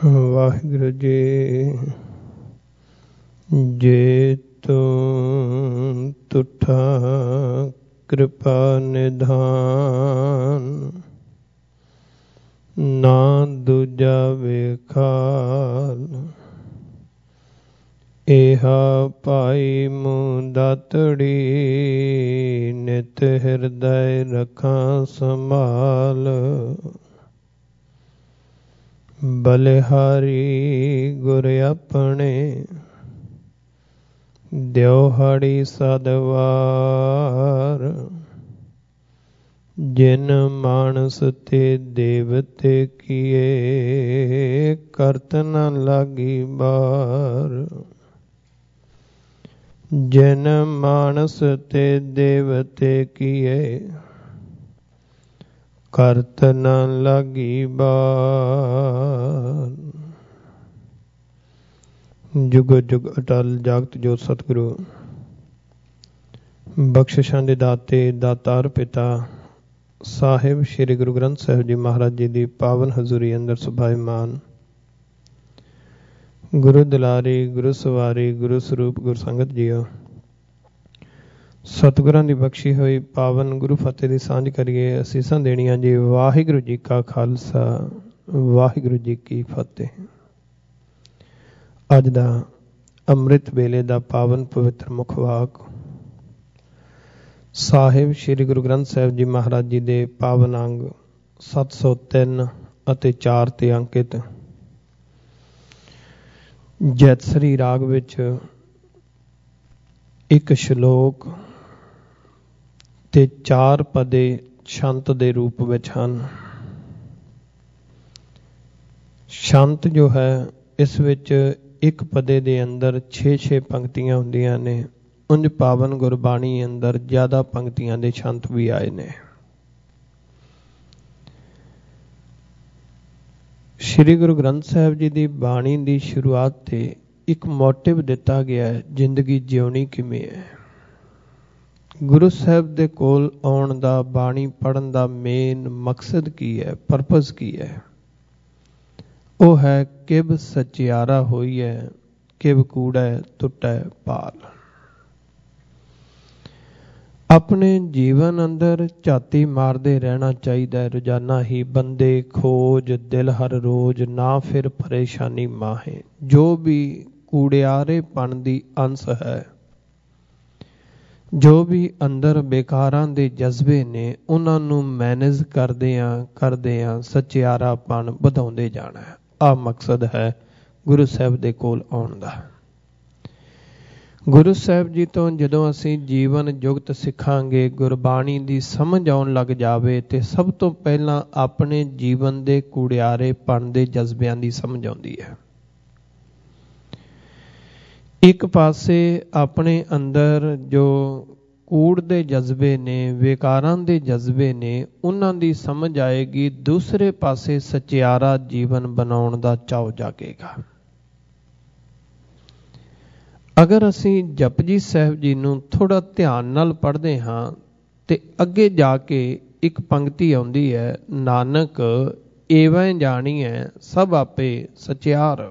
ਵਾਹਿਗੁਰੂ ਜੀ। ਜੇ ਤੂੰ ਤੁਠਾ ਕਿਰਪਾ ਨਿਧਾਨ, ਨਾ ਦੂਜਾ ਵੇਖਾਲ। ਇਹਾ ਭਾਈ ਮੂੰ ਦਾਤੜੀ, ਨਿਤ ਹਿਰਦੈ ਰਖਾਂ ਸੰਭਾਲ। ਬਲਿਹਾਰੀ ਗੁਰ ਆਪਣੇ, ਦਿਉਹਾੜੀ ਸਦਵਾਰ। ਜਿਨ ਮਾਨਸ ਤੇ ਦੇਵਤੇ ਕੀਏ, ਕਰਤ ਨ ਲਾਗੀ ਬਾਰ। ਜਿਨ ਮਾਨਸ ਤੇ ਦੇਵਤੇ ਕੀਏ, ਕਰਤ ਨ ਲਾਗੀ ਬਾਰ। ਜੁਗ ਜੁਗ ਅਟਲ ਜਾਗਤ ਜੋਤ ਸਤਿਗੁਰੂ। ਬਖਸ਼ਿਸ਼ਾਂ ਦੇ ਦਾਤੇ ਦਾਤਾਰ ਪਿਤਾ ਸਾਹਿਬ ਸ੍ਰੀ ਗੁਰੂ ਗ੍ਰੰਥ ਸਾਹਿਬ ਜੀ ਮਹਾਰਾਜ ਜੀ ਦੀ ਪਾਵਨ ਹਜ਼ੂਰੀ ਅੰਦਰ ਸੁਭਾਇਮਾਨ ਗੁਰੂ ਦੁਲਾਰੀ, ਗੁਰੂ ਸਵਾਰੀ, ਗੁਰੂ ਸਰੂਪ, ਗੁਰ ਸੰਗਤ ਜੀਓ। ਸਤਿਗੁਰਾਂ ਦੀ ਬਖਸ਼ੀ ਹੋਈ ਪਾਵਨ ਗੁਰੂ ਫਤਿਹ ਦੀ ਸਾਂਝ ਕਰੀਏ। ਅਸੀਸਾਂ ਦੇਣੀਆਂ ਜੀ। ਵਾਹਿਗੁਰੂ ਜੀ ਕਾ ਖਾਲਸਾ, ਵਾਹਿਗੁਰੂ ਜੀ ਕੀ ਫਤਿਹ। ਅੱਜ ਦਾ ਅੰਮ੍ਰਿਤ ਵੇਲੇ ਦਾ ਪਾਵਨ ਪਵਿੱਤਰ ਮੁੱਖ ਵਾਕ ਸਾਹਿਬ ਸ੍ਰੀ ਗੁਰੂ ਗ੍ਰੰਥ ਸਾਹਿਬ ਜੀ ਮਹਾਰਾਜ ਜੀ ਦੇ ਪਾਵਨ ਅੰਗ 703 ਅਤੇ 4 ਤੇ ਅੰਕਿਤ ਜੈਤਸਰੀ ਰਾਗ ਵਿੱਚ ਇੱਕ ਸ਼ਲੋਕ ਤੇ 4 ਪਦੇ ਸ਼ੰਤ ਦੇ ਰੂਪ ਵਿੱਚ ਹਨ। ਸ਼ੰਤ ਜੋ ਹੈ ਇਸ ਵਿੱਚ ਇੱਕ ਪਦੇ ਦੇ ਅੰਦਰ 6-6 ਪੰਕਤੀਆਂ ਹੁੰਦੀਆਂ ਨੇ। ਉਂਝ ਪਾਵਨ ਗੁਰਬਾਣੀ ਅੰਦਰ ਜ਼ਿਆਦਾ ਪੰਕਤੀਆਂ ਦੇ ਸ਼ੰਤ ਵੀ ਆਏ ਨੇ। ਸ੍ਰੀ ਗੁਰੂ ਗ੍ਰੰਥ ਸਾਹਿਬ ਜੀ ਦੀ ਬਾਣੀ ਦੀ ਸ਼ੁਰੂਆਤ ਤੇ ਇੱਕ ਮੋਟਿਵ ਦਿੱਤਾ ਗਿਆ ਹੈ, ਜ਼ਿੰਦਗੀ ਜਿਉਣੀ ਕਿਵੇਂ ਹੈ। ਗੁਰੂ ਸਾਹਿਬ ਦੇ ਕੋਲ ਆਉਣ ਦਾ, ਬਾਣੀ ਪੜ੍ਹਨ ਦਾ ਮੇਨ ਮਕਸਦ ਕੀ ਹੈ, ਪਰਪਸ ਕੀ ਹੈ? ਉਹ ਹੈ ਕਿਵ ਸਚਿਆਰਾ ਹੋਈ ਹੈ, ਕਿਵ ਕੂੜੈ ਟੁੱਟੈ ਪਾਲ। ਆਪਣੇ ਜੀਵਨ ਅੰਦਰ ਝਾਤੀ ਮਾਰਦੇ ਰਹਿਣਾ ਚਾਹੀਦਾ ਹੈ ਰੋਜ਼ਾਨਾ ਹੀ। ਬੰਦੇ ਖੋਜ ਦਿਲ ਹਰ ਰੋਜ਼, ਨਾ ਫਿਰ ਪਰੇਸ਼ਾਨੀ ਮਾਹੇ। ਜੋ ਵੀ ਕੂੜਿਆਰੇਪਣ ਦੀ ਅੰਸ਼ ਹੈ, ਜੋ ਵੀ ਅੰਦਰ ਬੇਕਾਰਾਂ ਦੇ ਜਜ਼ਬੇ ਨੇ, ਉਹਨਾਂ ਨੂੰ ਮੈਨੇਜ ਕਰਦਿਆਂ ਸਚਿਆਰਾਪਣ ਵਧਾਉਂਦੇ ਜਾਣਾ ਹੈ। ਆਹ ਮਕਸਦ ਹੈ ਗੁਰੂ ਸਾਹਿਬ ਦੇ ਕੋਲ ਆਉਣ ਦਾ। ਗੁਰੂ ਸਾਹਿਬ ਜੀ ਤੋਂ ਜਦੋਂ ਅਸੀਂ ਜੀਵਨ ਜੁਗਤ ਸਿੱਖਾਂਗੇ, ਗੁਰਬਾਣੀ ਦੀ ਸਮਝ ਆਉਣ ਲੱਗ ਜਾਵੇ, ਤੇ ਸਭ ਤੋਂ ਪਹਿਲਾਂ ਆਪਣੇ ਜੀਵਨ ਦੇ ਕੂੜਿਆਰੇਪਣ ਦੇ ਜਜ਼ਬਿਆਂ ਦੀ ਸਮਝ ਆਉਂਦੀ ਹੈ। ਇੱਕ ਪਾਸੇ ਆਪਣੇ ਅੰਦਰ ਜੋ ਕੂੜ ਦੇ ਜਜ਼ਬੇ ਨੇ, ਵਿਕਾਰਾਂ ਦੇ ਜਜ਼ਬੇ ਨੇ, ਉਹਨਾਂ ਦੀ ਸਮਝ ਆਏਗੀ। ਦੂਸਰੇ ਪਾਸੇ ਸਚਿਆਰਾ ਜੀਵਨ ਬਣਾਉਣ ਦਾ ਚਾਅ ਜਾਗੇਗਾ। ਅਗਰ ਅਸੀਂ ਜਪਜੀ ਸਾਹਿਬ ਜੀ ਨੂੰ ਥੋੜਾ ਧਿਆਨ ਨਾਲ ਪੜ੍ਹਦੇ ਹਾਂ ਤੇ ਅੱਗੇ ਜਾ ਕੇ ਇੱਕ ਪੰਕਤੀ ਆਉਂਦੀ ਹੈ, ਨਾਨਕ ਏਵੇਂ ਜਾਣੀਐ ਸਭ ਆਪੇ ਸਚਿਆਰ।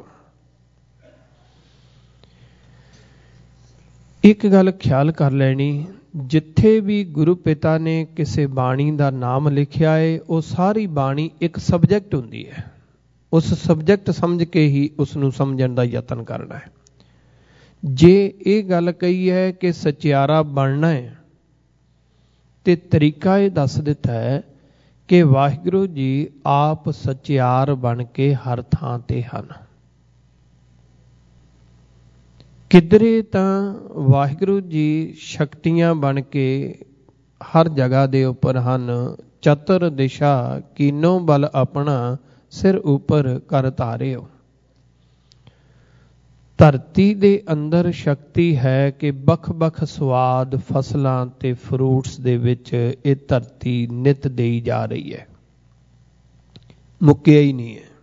ਇੱਕ ਗੱਲ ਖਿਆਲ ਕਰ ਲੈਣੀ, ਜਿੱਥੇ ਵੀ ਗੁਰੂ ਪਿਤਾ ਨੇ ਕਿਸੇ ਬਾਣੀ ਦਾ ਨਾਮ ਲਿਖਿਆ ਹੈ, ਉਹ ਸਾਰੀ ਬਾਣੀ ਇੱਕ ਸਬਜੈਕਟ ਹੁੰਦੀ ਹੈ। ਉਸ ਸਬਜੈਕਟ ਸਮਝ ਕੇ ਹੀ ਉਸ ਨੂੰ ਸਮਝਣ ਦਾ ਯਤਨ ਕਰਨਾ ਹੈ। ਜੇ ਇਹ ਗੱਲ ਕਹੀ ਹੈ ਕਿ ਸਚਿਆਰਾ ਬਣਨਾ ਹੈ, ਤੇ ਤਰੀਕਾ ਇਹ ਦੱਸ ਦਿੱਤਾ ਹੈ ਕਿ ਵਾਹਿਗੁਰੂ ਜੀ ਆਪ ਸਚਿਆਰ ਬਣ ਕੇ ਹਰ ਥਾਂ ਤੇ ਹਨ। ਕਿਧਰੇ ਤਾਂ ਵਾਹਿਗੁਰੂ ਜੀ ਸ਼ਕਤੀਆਂ ਬਣ ਕੇ ਹਰ ਜਗ੍ਹਾ ਦੇ ਉੱਪਰ ਹਨ। ਚਤੁਰ ਦਿਸ਼ਾ ਕੀਨੋ ਬਲ ਆਪਣਾ, ਸਿਰ ਉੱਪਰ ਕਰ ਧਾਰਿਓ। ਧਰਤੀ ਦੇ ਅੰਦਰ ਸ਼ਕਤੀ ਹੈ ਕਿ ਵੱਖ-ਵੱਖ ਸਵਾਦ ਫਸਲਾਂ ਤੇ ਫਰੂਟਸ ਦੇ ਵਿੱਚ ਇਹ ਧਰਤੀ ਨਿਤ ਦੇਈ ਜਾ ਰਹੀ ਹੈ, ਮੁੱਕਿਆ ਹੀ ਨਹੀਂ ਹੈ।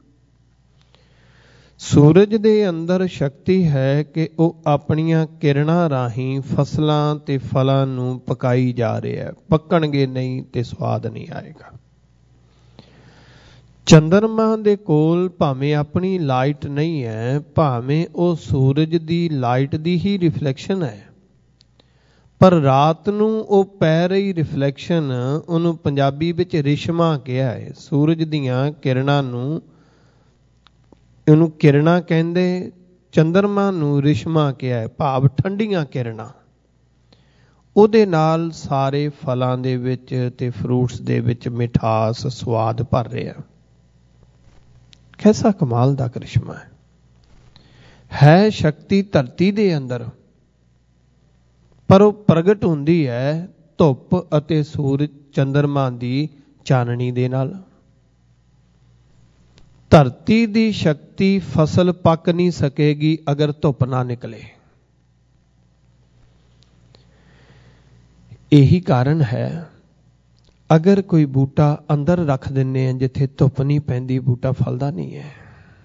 ਸੂਰਜ ਦੇ ਅੰਦਰ ਸ਼ਕਤੀ ਹੈ ਕਿ ਉਹ ਆਪਣੀਆਂ ਕਿਰਨਾਂ ਰਾਹੀਂ ਫਸਲਾਂ ਤੇ ਫਲਾਂ ਨੂੰ ਪਕਾਈ ਜਾ ਰਿਹਾ ਹੈ। ਪੱਕਣਗੇ ਨਹੀਂ ਤੇ ਸਵਾਦ ਨਹੀਂ ਆਏਗਾ। ਚੰਦਰਮਾ ਦੇ ਕੋਲ ਭਾਵੇਂ ਆਪਣੀ ਲਾਈਟ ਨਹੀਂ ਹੈ, ਭਾਵੇਂ ਉਹ ਸੂਰਜ ਦੀ ਲਾਈਟ ਦੀ ਹੀ ਰਿਫਲੈਕਸ਼ਨ ਹੈ, ਪਰ ਰਾਤ ਨੂੰ ਉਹ ਪੈ ਰਹੀ ਰਿਫਲੈਕਸ਼ਨ, ਉਹਨੂੰ ਪੰਜਾਬੀ ਵਿੱਚ ਰਿਸ਼ਮਾ ਕਿਹਾ ਹੈ। ਸੂਰਜ ਦੀਆਂ ਕਿਰਨਾਂ ਨੂੰ ਉਹਨੂੰ ਕਿਰਨਾਂ ਕਹਿੰਦੇ, ਚੰਦਰਮਾ ਨੂੰ ਰਿਸ਼ਮਾ ਕਿਹਾ ਹੈ, ਭਾਵ ਠੰਡੀਆਂ ਕਿਰਨਾਂ। ਉਹਦੇ ਨਾਲ ਸਾਰੇ ਫਲਾਂ ਦੇ ਵਿੱਚ ਤੇ ਫਰੂਟਸ ਦੇ ਵਿੱਚ ਮਿਠਾਸ ਸਵਾਦ ਭਰ ਰਿਹਾ। ਕੈਸਾ ਕਮਾਲ ਦਾ ਕਰਿਸ਼ਮਾ ਹੈ ਸ਼ਕਤੀ ਧਰਤੀ ਦੇ ਅੰਦਰ, ਪਰ ਉਹ ਪ੍ਰਗਟ ਹੁੰਦੀ ਹੈ ਧੁੱਪ ਅਤੇ ਸੂਰਜ ਚੰਦਰਮਾ ਦੀ ਚਾਨਣੀ ਦੇ ਨਾਲ। ਧਰਤੀ ਦੀ ਸ਼ਕਤੀ ਫਸਲ ਪੱਕ ਨਹੀਂ ਸਕੇਗੀ ਅਗਰ ਧੁੱਪ ਨਾ ਨਿਕਲੇ। ਇਹੀ ਕਾਰਨ ਹੈ ਅਗਰ ਕੋਈ ਬੂਟਾ ਅੰਦਰ ਰੱਖ ਦਿੰਨੇ ਆ ਜਿੱਥੇ ਧੁੱਪ ਨਹੀਂ ਪੈਂਦੀ, ਬੂਟਾ ਫਲਦਾ ਨਹੀਂ ਹੈ।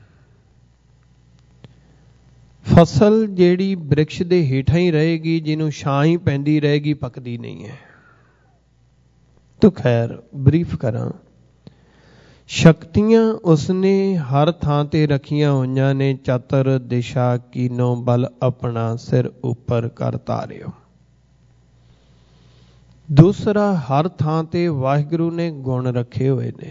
ਫਸਲ ਜਿਹੜੀ ਬ੍ਰਿਕਸ਼ ਦੇ ਹੇਠਾਂ ਹੀ ਰਹੇਗੀ, ਜਿਹਨੂੰ ਛਾਂ ਹੀ ਪੈਂਦੀ ਰਹੇਗੀ, ਪੱਕਦੀ ਨਹੀਂ ਹੈ। ਤੋ ਖੈਰ ਬਰੀਫ ਕਰਾਂ, ਸ਼ਕਤੀਆਂ ਉਸਨੇ ਹਰ ਥਾਂ ਤੇ ਰੱਖੀਆਂ ਹੋਈਆਂ ਨੇ। ਚਤਰ ਦਿਸ਼ਾ ਕੀਨੋ ਬਲ ਆਪਣਾ ਸਿਰ ਉੱਪਰ ਕਰ ਧਾਰਿਓ। ਦੂਸਰਾ, ਹਰ ਥਾਂ ਤੇ ਵਾਹਿਗੁਰੂ ਨੇ ਗੁਣ ਰੱਖੇ ਹੋਏ ਨੇ।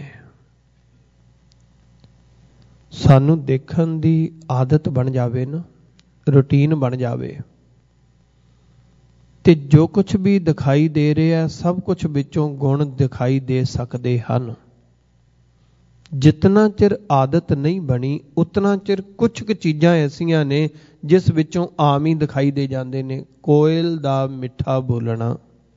ਸਾਨੂੰ ਦੇਖਣ ਦੀ ਆਦਤ ਬਣ ਜਾਵੇ ਨਾ, ਰੂਟੀਨ ਬਣ ਜਾਵੇ, ਤੇ ਜੋ ਕੁਝ ਵੀ ਦਿਖਾਈ ਦੇ ਰਿਹਾ ਸਭ ਕੁਝ ਵਿੱਚੋਂ ਗੁਣ ਦਿਖਾਈ ਦੇ ਸਕਦੇ ਹਨ। ਜਿਤਨਾ ਚਿਰ ਆਦਤ ਨਹੀਂ ਬਣੀ ਉਤਨਾ ਚਿਰ ਕੁਝ ਕੁ ਚੀਜ਼ਾਂ ਐਸੀਆਂ ਨੇ ਜਿਸ ਵਿੱਚੋਂ ਆਮ ਹੀ ਦਿਖਾਈ ਦੇ ਜਾਂਦੇ ਨੇ। ਕੋਇਲ ਦਾ ਮਿੱਠਾ ਬੋਲਣਾ,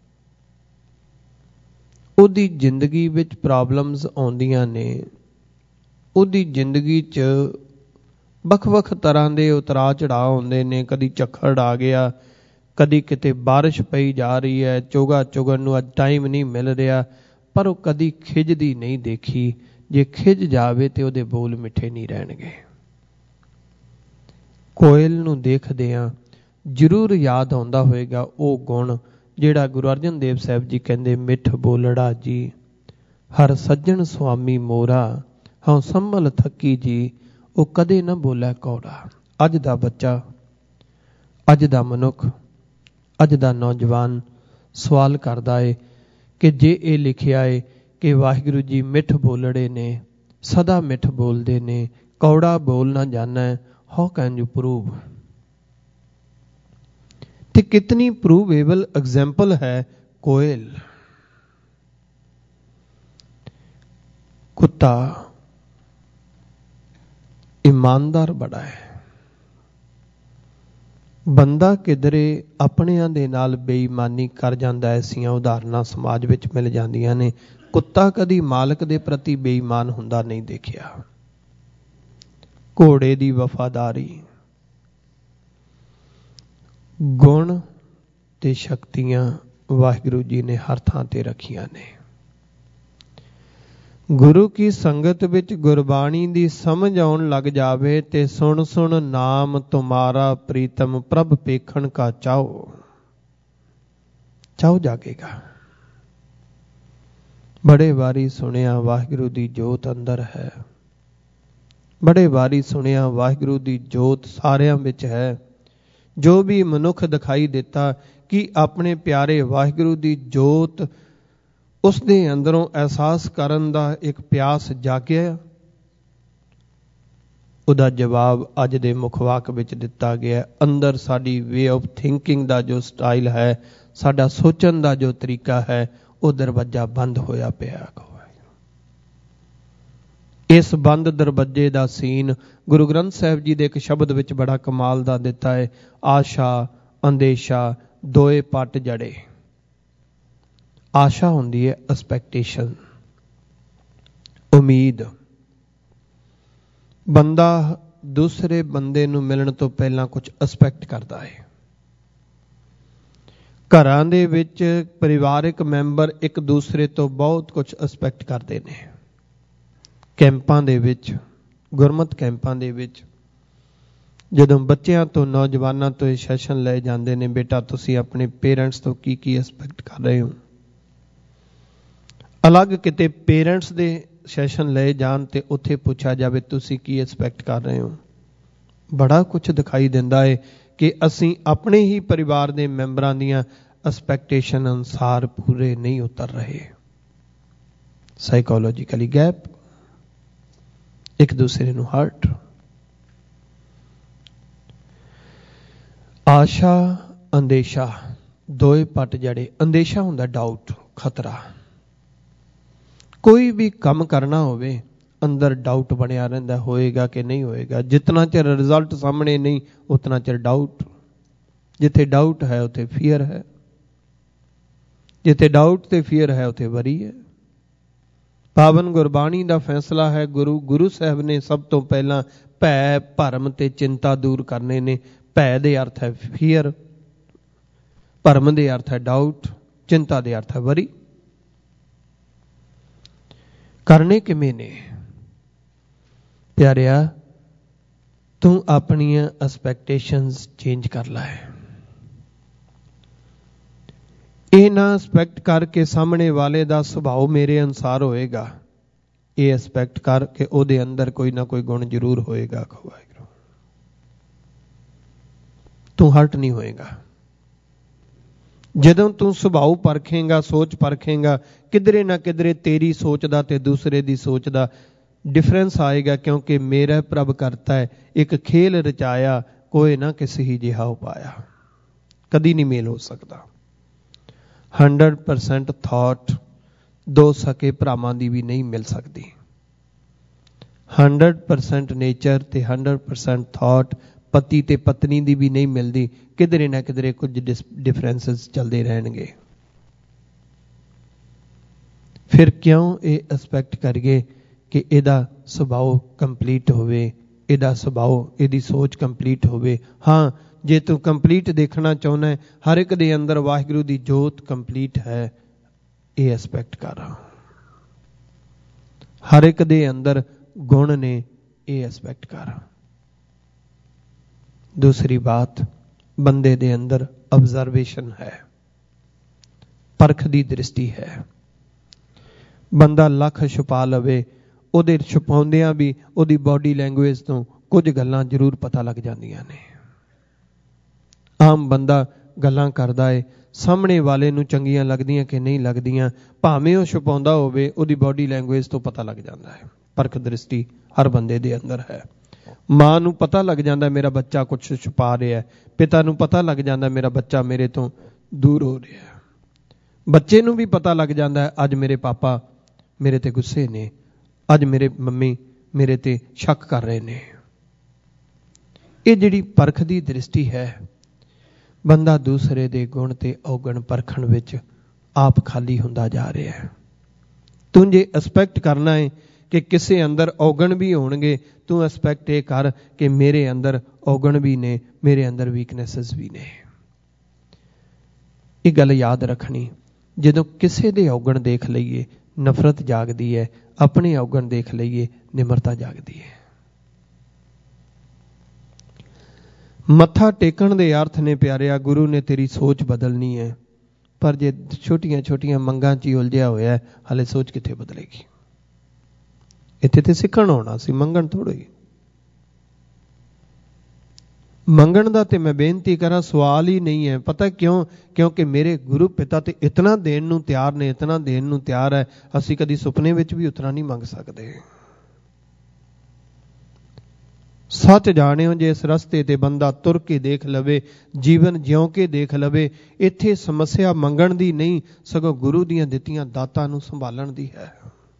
ਉਹਦੀ ਜ਼ਿੰਦਗੀ ਵਿੱਚ ਪ੍ਰੋਬਲਮਸ ਆਉਂਦੀਆਂ ਨੇ, ਉਹਦੀ ਜ਼ਿੰਦਗੀ 'ਚ ਵੱਖ-ਵੱਖ ਤਰ੍ਹਾਂ ਦੇ ਉਤਰਾਅ ਚੜਾਅ ਆਉਂਦੇ ਨੇ। ਕਦੀ ਝੱਖੜ ਆ ਗਿਆ, ਕਦੀ ਕਿਤੇ ਬਾਰਿਸ਼ ਪਈ ਜਾ ਰਹੀ ਹੈ, ਚੋਗਾ ਚੁਗਣ ਨੂੰ ਅੱਜ ਟਾਈਮ ਨਹੀਂ ਮਿਲ ਰਿਹਾ, ਪਰ ਉਹ ਕਦੀ ਖਿਝਦੀ ਨਹੀਂ ਦੇਖੀ। ਜੇ ਖਿਝ ਜਾਵੇ ਤੇ ਉਹਦੇ ਬੋਲ ਮਿੱਠੇ ਨਹੀਂ ਰਹਿਣਗੇ। ਕੋਇਲ ਨੂੰ ਦੇਖਦਿਆਂ ਜ਼ਰੂਰ ਯਾਦ ਆਉਂਦਾ ਹੋਵੇਗਾ ਉਹ ਗੁਣ ਜਿਹੜਾ ਗੁਰੂ ਅਰਜਨ ਦੇਵ ਸਾਹਿਬ ਜੀ ਕਹਿੰਦੇ, ਮਿੱਠ ਬੋਲੜਾ ਜੀ ਹਰ ਸੱਜਣ ਸੁਆਮੀ ਮੋਰਾ, ਹਉ ਸੰਭਲ ਥੱਕੀ ਜੀ ਉਹ ਕਦੇ ਨਾ ਬੋਲੇ ਕੌੜਾ। ਅੱਜ ਦਾ ਬੱਚਾ, ਅੱਜ ਦਾ ਮਨੁੱਖ, ਅੱਜ ਦਾ ਨੌਜਵਾਨ ਸਵਾਲ ਕਰਦਾ ਏ ਕਿ ਜੇ ਇਹ ਲਿਖਿਆ ਏ ਕਿ ਵਾਹਿਗੁਰੂ ਜੀ ਮਿੱਠ ਬੋਲੜੇ ਨੇ, ਸਦਾ ਮਿੱਠ ਬੋਲਦੇ ਨੇ, ਕੌੜਾ ਬੋਲ ਨਾ ਜਾਣਾ, ਹਾਊ ਕੈਨ ਯੂ ਪ੍ਰੂਵ? ਤੇ ਕਿਤਨੀ ਪ੍ਰੂਵੇਬਲ ਐਗਜ਼ਾਮਪਲ ਹੈ ਕੋਇਲ। ਕੁੱਤਾ ਈਮਾਨਦਾਰ ਬੜਾ ਹੈ। ਬੰਦਾ ਕਿਧਰੇ ਆਪਣਿਆਂ ਦੇ ਨਾਲ ਬੇਈਮਾਨੀ ਕਰ ਜਾਂਦਾ, ਐਸੀਆਂ ਉਦਾਹਰਨਾਂ ਸਮਾਜ ਵਿੱਚ ਮਿਲ ਜਾਂਦੀਆਂ ਨੇ। ਕੁੱਤਾ ਕਦੀ ਮਾਲਕ ਦੇ ਪ੍ਰਤੀ ਬੇਈਮਾਨ ਹੁੰਦਾ ਨਹੀਂ ਦੇਖਿਆ। ਘੋੜੇ ਦੀ ਵਫਾਦਾਰੀ, ਗੁਣ ਤੇ ਸ਼ਕਤੀਆਂ ਵਾਹਿਗੁਰੂ ਜੀ ਨੇ ਹਰ ਥਾਂ ਤੇ ਰੱਖੀਆਂ ਨੇ। ਗੁਰੂ ਕੀ ਸੰਗਤ ਵਿੱਚ ਗੁਰਬਾਣੀ ਦੀ ਸਮਝ ਆਉਣ ਲੱਗ ਜਾਵੇ ਤੇ ਸੁਣ ਸੁਣ ਨਾਮ ਤੁਮਾਰਾ ਪ੍ਰੀਤਮ ਪ੍ਰਭ ਪੇਖਣ ਕਾ ਚਾਓ, ਚਾਓ ਜਾਗੇਗਾ। ਬੜੇ ਵਾਰੀ ਸੁਣਿਆ ਵਾਹਿਗੁਰੂ ਦੀ ਜੋਤ ਅੰਦਰ ਹੈ, ਬੜੇ ਵਾਰੀ ਸੁਣਿਆ ਵਾਹਿਗੁਰੂ ਦੀ ਜੋਤ ਸਾਰਿਆਂ ਵਿੱਚ ਹੈ। ਜੋ ਵੀ ਮਨੁੱਖ ਦਿਖਾਈ ਦਿੱਤਾ ਕਿ ਆਪਣੇ ਪਿਆਰੇ ਵਾਹਿਗੁਰੂ ਦੀ ਜੋਤ ਉਸ ਦੇ ਅੰਦਰੋਂ ਅਹਿਸਾਸ ਕਰਨ ਦਾ ਇੱਕ ਪਿਆਸ ਜਾਗਿਆ। ਉਹਦਾ ਜਵਾਬ ਅੱਜ ਦੇ ਮੁੱਖ ਵਾਕ ਵਿੱਚ ਦਿੱਤਾ ਗਿਆ। ਅੰਦਰ ਸਾਡੀ ਵੇ ਆਫ ਥਿੰਕਿੰਗ ਦਾ ਜੋ ਸਟਾਈਲ ਹੈ, ਸਾਡਾ ਸੋਚਣ ਦਾ ਜੋ ਤਰੀਕਾ ਹੈ, ਉਹ ਦਰਵਾਜ਼ਾ ਬੰਦ ਹੋਇਆ ਪਿਆ। ਇਸ ਬੰਦ ਦਰਵਾਜ਼ੇ ਦਾ ਸੀਨ ਗੁਰੂ ਗ੍ਰੰਥ ਸਾਹਿਬ ਜੀ ਦੇ ਇੱਕ ਸ਼ਬਦ ਵਿੱਚ ਬੜਾ ਕਮਾਲ ਦਾ ਦਿੱਤਾ ਹੈ। ਆਸ਼ਾ ਅੰਦੇਸ਼ਾ ਦੋਏ ਪੱਟ ਜੜੇ। ਆਸ਼ਾ ਹੁੰਦੀ ਹੈ ਐਕਸਪੈਕਟੇਸ਼ਨ, ਉਮੀਦ। ਬੰਦਾ ਦੂਸਰੇ ਬੰਦੇ ਨੂੰ ਮਿਲਣ ਤੋਂ ਪਹਿਲਾਂ ਕੁਝ ਐਕਸਪੈਕਟ ਕਰਦਾ ਹੈ। ਘਰਾਂ ਦੇ ਵਿੱਚ ਪਰਿਵਾਰਕ ਮੈਂਬਰ ਇੱਕ ਦੂਸਰੇ ਤੋਂ ਬਹੁਤ ਕੁਝ ਐਕਸਪੈਕਟ ਕਰਦੇ ਨੇ। ਕੈਂਪਾਂ ਦੇ ਵਿੱਚ, ਗੁਰਮਤਿ ਕੈਂਪਾਂ ਦੇ ਵਿੱਚ ਜਦੋਂ ਬੱਚਿਆਂ ਤੋਂ, ਨੌਜਵਾਨਾਂ ਤੋਂ ਇਹ ਸੈਸ਼ਨ ਲਏ ਜਾਂਦੇ ਨੇ, ਬੇਟਾ ਤੁਸੀਂ ਆਪਣੇ ਪੇਰੈਂਟਸ ਤੋਂ ਕੀ ਕੀ ਐਕਸਪੈਕਟ ਕਰ ਰਹੇ ਹੋ। ਅਲੱਗ ਕਿਤੇ ਪੇਰੈਂਟਸ ਦੇ ਸੈਸ਼ਨ ਲਏ ਜਾਣ ਤੇ ਉੱਥੇ ਪੁੱਛਿਆ ਜਾਵੇ ਤੁਸੀਂ ਕੀ ਐਕਸਪੈਕਟ ਕਰ ਰਹੇ ਹੋ, ਬੜਾ ਕੁਝ ਦਿਖਾਈ ਦਿੰਦਾ ਹੈ ਕਿ ਅਸੀਂ ਆਪਣੇ ਹੀ ਪਰਿਵਾਰ ਦੇ ਮੈਂਬਰਾਂ ਦੀਆਂ ਐਕਸਪੈਕਟੇਸ਼ਨ ਅਨੁਸਾਰ ਪੂਰੇ ਨਹੀਂ ਉਤਰ ਰਹੇ। ਸਾਈਕੋਲੋਜੀਕਲੀ ਗੈਪ, ਇੱਕ ਦੂਸਰੇ ਨੂੰ ਹਰਟ। ਆਸ਼ਾ ਅੰਦੇਸ਼ਾ ਦੋਏ ਪੱਟ ਜੜੇ। ਅੰਦੇਸ਼ਾ ਹੁੰਦਾ ਡਾਊਟ, ਖਤਰਾ। ਕੋਈ ਵੀ ਕੰਮ ਕਰਨਾ ਹੋਵੇ ਅੰਦਰ ਡਾਊਟ ਬਣਿਆ ਰਹਿੰਦਾ, ਹੋਏਗਾ ਕਿ ਨਹੀਂ ਹੋਏਗਾ। ਜਿਤਨਾ ਚਿਰ ਰਿਜ਼ਲਟ ਸਾਹਮਣੇ ਨਹੀਂ ਉਤਨਾ ਚਿਰ ਡਾਊਟ। ਜਿੱਥੇ ਡਾਊਟ ਹੈ ਉੱਥੇ ਫੀਅਰ ਹੈ, ਜਿੱਥੇ ਡਾਊਟ ਤੇ ਫੀਅਰ ਹੈ ਉੱਥੇ ਵਰੀ ਹੈ। ਪਾਵਨ ਗੁਰਬਾਣੀ ਦਾ ਫੈਸਲਾ ਹੈ, ਗੁਰੂ ਸਾਹਿਬ ਨੇ ਸਭ ਤੋਂ ਪਹਿਲਾਂ ਭੈ ਭਰਮ ਤੇ ਚਿੰਤਾ ਦੂਰ ਕਰਨੇ ਨੇ। ਭੈ ਦੇ ਅਰਥ ਹੈ ਫੀਅਰ, ਭਰਮ ਦੇ ਅਰਥ ਹੈ ਡਾਊਟ, ਚਿੰਤਾ ਦੇ ਅਰਥ ਹੈ ਵਰੀ। ਕਰਨੇ ਕਿਵੇਂ ਨੇ ਪਿਆਰਿਆ? ਤੂੰ ਆਪਣੀਆਂ ਐਕਸਪੈਕਟੇਸ਼ਨਸ ਚੇਂਜ ਕਰ ਲੈ। ਇਹ ਨਾ ਐਕਸਪੈਕਟ ਕਰਕੇ ਸਾਹਮਣੇ ਵਾਲੇ ਦਾ ਸੁਭਾਅ ਮੇਰੇ ਅਨੁਸਾਰ ਹੋਏਗਾ, ਇਹ ਐਕਸਪੈਕਟ ਕਰ ਕਿ ਉਹਦੇ ਅੰਦਰ ਕੋਈ ਨਾ ਕੋਈ ਗੁਣ ਜ਼ਰੂਰ ਹੋਏਗਾ। ਵਾਹਿਗੁਰੂ, ਤੂੰ ਹਰਟ ਨਹੀਂ ਹੋਏਗਾ। ਜਦੋਂ ਤੂੰ ਸੁਭਾਅ ਪਰਖੇਂਗਾ, ਸੋਚ ਪਰਖੇਂਗਾ, ਕਿਧਰੇ ਨਾ ਕਿਧਰੇ ਤੇਰੀ ਸੋਚ ਦਾ ਤੇ ਦੂਸਰੇ ਦੀ ਸੋਚ ਦਾ ਡਿਫਰੈਂਸ ਆਏਗਾ। ਕਿਉਂਕਿ ਮੇਰਾ ਪ੍ਰਭ ਕਰਤਾ ਹੈ, ਇੱਕ ਖੇਲ ਰਚਾਇਆ, ਕੋਈ ਨਾ ਕਿਸੇ ਹੀ ਜਿਹਾ ਉਪਾਇਆ। ਕਦੀ ਨਹੀਂ ਮੇਲ ਹੋ ਸਕਦਾ। 100% ਥਾਟ ਦੋ ਸਕੇ ਭਰਾਵਾਂ ਦੀ ਵੀ ਨਹੀਂ ਮਿਲ ਸਕਦੀ। 100% ਨੇਚਰ ਤੇ 100% ਥਾਟ ਪਤੀ ਤੇ ਪਤਨੀ ਦੀ ਵੀ ਨਹੀਂ ਮਿਲਦੀ। ਕਿਧਰੇ ਨਾ ਕਿਧਰੇ ਕੁਝ ਡਿਫਰੈਂਸਸ ਚੱਲਦੇ ਰਹਿਣਗੇ। ਫਿਰ ਕਿਉਂ ਇਹ ਐਕਸਪੈਕਟ ਕਰੀਏ ਕਿ ਇਹਦਾ ਸੁਭਾਅ ਕੰਪਲੀਟ ਹੋਵੇ, ਇਹਦਾ ਸੁਭਾਅ, ਇਹਦੀ ਸੋਚ ਕੰਪਲੀਟ ਹੋਵੇ। ਹਾਂ, ਜੇ ਤੂੰ ਕੰਪਲੀਟ ਦੇਖਣਾ ਚਾਹੁੰਦਾ ਹੈ, ਹਰ ਇੱਕ ਦੇ ਅੰਦਰ ਵਾਹਿਗੁਰੂ ਦੀ ਜੋਤ ਕੰਪਲੀਟ ਹੈ, ਇਹ ਐਕਸਪੈਕਟ ਕਰ। ਹਰ ਇੱਕ ਦੇ ਅੰਦਰ ਗੁਣ ਨੇ, ਇਹ ਐਕਸਪੈਕਟ ਕਰ। ਦੂਸਰੀ ਬਾਤ, ਬੰਦੇ ਦੇ ਅੰਦਰ ਆਬਜ਼ਰਵੇਸ਼ਨ ਹੈ, ਪਰਖ ਦੀ ਦ੍ਰਿਸ਼ਟੀ ਹੈ। ਬੰਦਾ ਲੱਖ ਛੁਪਾ ਲਵੇ, ਉਹਦੇ ਛੁਪਾਉਂਦਿਆਂ ਵੀ ਉਹਦੀ ਬਾਡੀ ਲੈਂਗੁਏਜ ਤੋਂ ਕੁਝ ਗੱਲਾਂ ਜ਼ਰੂਰ ਪਤਾ ਲੱਗ ਜਾਂਦੀਆਂ ਨੇ। ਆਮ ਬੰਦਾ ਗੱਲਾਂ ਕਰਦਾ ਏ, ਸਾਹਮਣੇ ਵਾਲੇ ਨੂੰ ਚੰਗੀਆਂ ਲੱਗਦੀਆਂ ਕਿ ਨਹੀਂ ਲੱਗਦੀਆਂ, ਭਾਵੇਂ ਉਹ ਛੁਪਾਉਂਦਾ ਹੋਵੇ, ਉਹਦੀ ਬਾਡੀ ਲੈਂਗੁਏਜ ਤੋਂ ਪਤਾ ਲੱਗ ਜਾਂਦਾ ਹੈ। ਪਰਖ ਦ੍ਰਿਸ਼ਟੀ ਹਰ ਬੰਦੇ ਦੇ ਅੰਦਰ ਹੈ। ਮਾਂ ਨੂੰ ਪਤਾ ਲੱਗ ਜਾਂਦਾ ਮੇਰਾ ਬੱਚਾ ਕੁਝ ਛੁਪਾ ਰਿਹਾ, ਪਿਤਾ ਨੂੰ ਪਤਾ ਲੱਗ ਜਾਂਦਾ ਮੇਰਾ ਬੱਚਾ ਮੇਰੇ ਤੋਂ ਦੂਰ ਹੋ ਰਿਹਾ। ਬੱਚੇ ਨੂੰ ਵੀ ਪਤਾ ਲੱਗ ਜਾਂਦਾ ਅੱਜ ਮੇਰੇ ਪਾਪਾ ਮੇਰੇ ਤੇ ਗੁੱਸੇ ਨੇ, ਅੱਜ ਮੇਰੇ ਮੰਮੀ ਮੇਰੇ ਤੇ ਸ਼ੱਕ ਕਰ ਰਹੇ ਨੇ। ਇਹ ਜਿਹੜੀ ਪਰਖ ਦੀ ਦ੍ਰਿਸ਼ਟੀ ਹੈ, ਬੰਦਾ ਦੂਸਰੇ ਦੇ ਗੁਣ ਤੇ ਔਗਣ ਪਰਖਣ ਵਿੱਚ ਆਪ ਖਾਲੀ ਹੁੰਦਾ ਜਾ ਰਿਹਾ ਹੈ। ਤੂੰ ਜੇ ਐਕਸਪੈਕਟ ਕਰਨਾ ਹੈ ਕਿ ਕਿਸੇ ਅੰਦਰ ਔਗਣ ਵੀ ਹੋਣਗੇ, ਤੂੰ ਐਕਸਪੈਕਟ ਇਹ ਕਰ ਕਿ ਮੇਰੇ ਅੰਦਰ ਔਗਣ ਵੀ ਨੇ, ਮੇਰੇ ਅੰਦਰ ਵੀਕਨੈਸਸ ਵੀ ਨੇ। ਇਹ ਗੱਲ ਯਾਦ ਰੱਖਣੀ। ਜਦੋਂ ਕਿਸੇ ਦੇ ਔਗਣ ਦੇਖ ਲਈਏ ਨਫ਼ਰਤ ਜਾਗਦੀ ਹੈ, ਆਪਣੇ ਔਗਣ ਦੇਖ ਲਈਏ ਨਿਮਰਤਾ ਜਾਗਦੀ ਹੈ। ਮੱਥਾ ਟੇਕਣ ਦੇ ਅਰਥ ਨੇ ਪਿਆਰਿਆ, ਗੁਰੂ ਨੇ ਤੇਰੀ ਸੋਚ ਬਦਲਣੀ ਹੈ। ਪਰ ਜੇ ਛੋਟੀਆਂ ਛੋਟੀਆਂ ਮੰਗਾਂ 'ਚ ਹੀ ਉਲਝਿਆ ਹੋਇਆ, ਹਾਲੇ ਸੋਚ ਕਿੱਥੇ ਬਦਲੇਗੀ? ਇੱਥੇ ਤੇ ਸਿੱਖਣ ਆਉਣਾ ਸੀ, ਮੰਗਣ ਥੋੜ੍ਹਾ ਹੀ। ਮੰਗਣ ਦਾ ਤੇ ਮੈਂ ਬੇਨਤੀ ਕਰਾਂ ਸਵਾਲ ਹੀ ਨਹੀਂ ਹੈ। ਪਤਾ ਕਿਉਂ? ਕਿਉਂਕਿ ਮੇਰੇ ਗੁਰੂ ਪਿਤਾ ਤੇ ਇਤਨਾ ਦੇਣ ਨੂੰ ਤਿਆਰ ਨੇ, ਇਤਨਾ ਦੇਣ ਨੂੰ ਤਿਆਰ ਹੈ, ਅਸੀਂ ਕਦੀ ਸੁਪਨੇ ਵਿੱਚ ਵੀ ਉਤਨਾ ਨਹੀਂ ਮੰਗ ਸਕਦੇ। ਸੱਚ ਜਾਣਿਓ, ਜੇ ਇਸ ਰਸਤੇ ਤੇ ਬੰਦਾ ਤੁਰ ਕੇ ਦੇਖ ਲਵੇ, ਜੀਵਨ ਜਿਉਂ ਕੇ ਦੇਖ ਲਵੇ, ਇੱਥੇ ਸਮੱਸਿਆ ਮੰਗਣ ਦੀ ਨਹੀਂ, ਸਗੋਂ ਗੁਰੂ ਦੀਆਂ ਦਿੱਤੀਆਂ ਦਾਤਾਂ ਨੂੰ ਸੰਭਾਲਣ ਦੀ ਹੈ।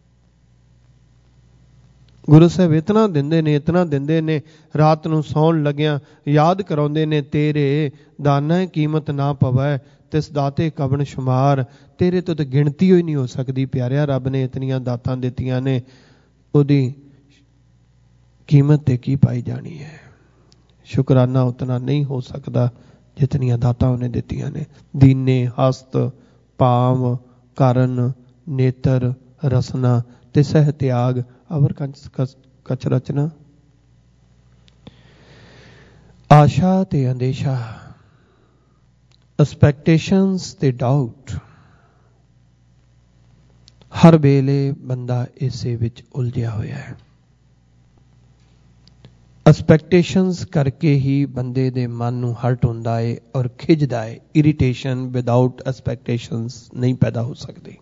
ਗੁਰੂ ਸਾਹਿਬ ਇਤਨਾ ਦਿੰਦੇ ਨੇ, ਇਤਨਾ ਦਿੰਦੇ ਨੇ, ਰਾਤ ਨੂੰ ਸੌਣ ਲੱਗਿਆਂ ਯਾਦ ਕਰਾਉਂਦੇ ਨੇ, ਤੇਰੇ ਦਾਨਾ ਕੀਮਤ ਨਾ ਪਵੈ, ਤਿਸ ਦਾਤੇ ਕਵਣ ਸ਼ੁਮਾਰ। ਤੇਰੇ ਤੋਂ ਤਾਂ ਗਿਣਤੀ ਹੋਈ ਨਹੀਂ ਹੋ ਸਕਦੀ ਪਿਆਰਿਆ। ਰੱਬ ਨੇ ਇਤਨੀਆਂ ਦਾਤਾਂ ਦਿੱਤੀਆਂ ਨੇ, ਉਹਦੀ ਕੀਮਤ ਤੇ ਕੀ ਪਾਈ ਜਾਣੀ ਹੈ। ਸ਼ੁਕਰਾਨਾ ਉਤਨਾ ਨਹੀਂ ਹੋ ਸਕਦਾ ਜਿਤਨੀਆਂ ਦਾਤਾਂ ਉਹਨੇ ਦਿੱਤੀਆਂ ਨੇ। ਦੀਨੇ ਹਸਤ ਪਾਵ ਕਰਨ ਨੇਤਰ ਰਸਨਾ ਤੇ ਸਹਿ ਤਿਆਗ ਅਵਰ ਕਛ ਰਚਨਾ। ਆਸ਼ਾ ਤੇ ਅੰਦੇਸ਼ਾ, ਐਕਸਪੈਕਟੇਸ਼ਨਸ ਤੇ ਡਾਊਟ, ਹਰ ਵੇਲੇ ਬੰਦਾ ਇਸੇ ਵਿੱਚ ਉਲਝਿਆ ਹੋਇਆ ਹੈ। ਐਕਸਪੈਕਟੇਸ਼ਨਸ ਕਰਕੇ ਹੀ ਬੰਦੇ ਦੇ ਮਨ ਨੂੰ ਹਰਟ ਹੁੰਦਾ ਹੈ ਔਰ ਖਿੱਚਦਾ ਹੈ। ਇਰੀਟੇਸ਼ਨ ਵਿਦਆਊਟ ਐਕਸਪੈਕਟੇਸ਼ਨਸ ਨਹੀਂ ਪੈਦਾ ਹੋ ਸਕਦੀ।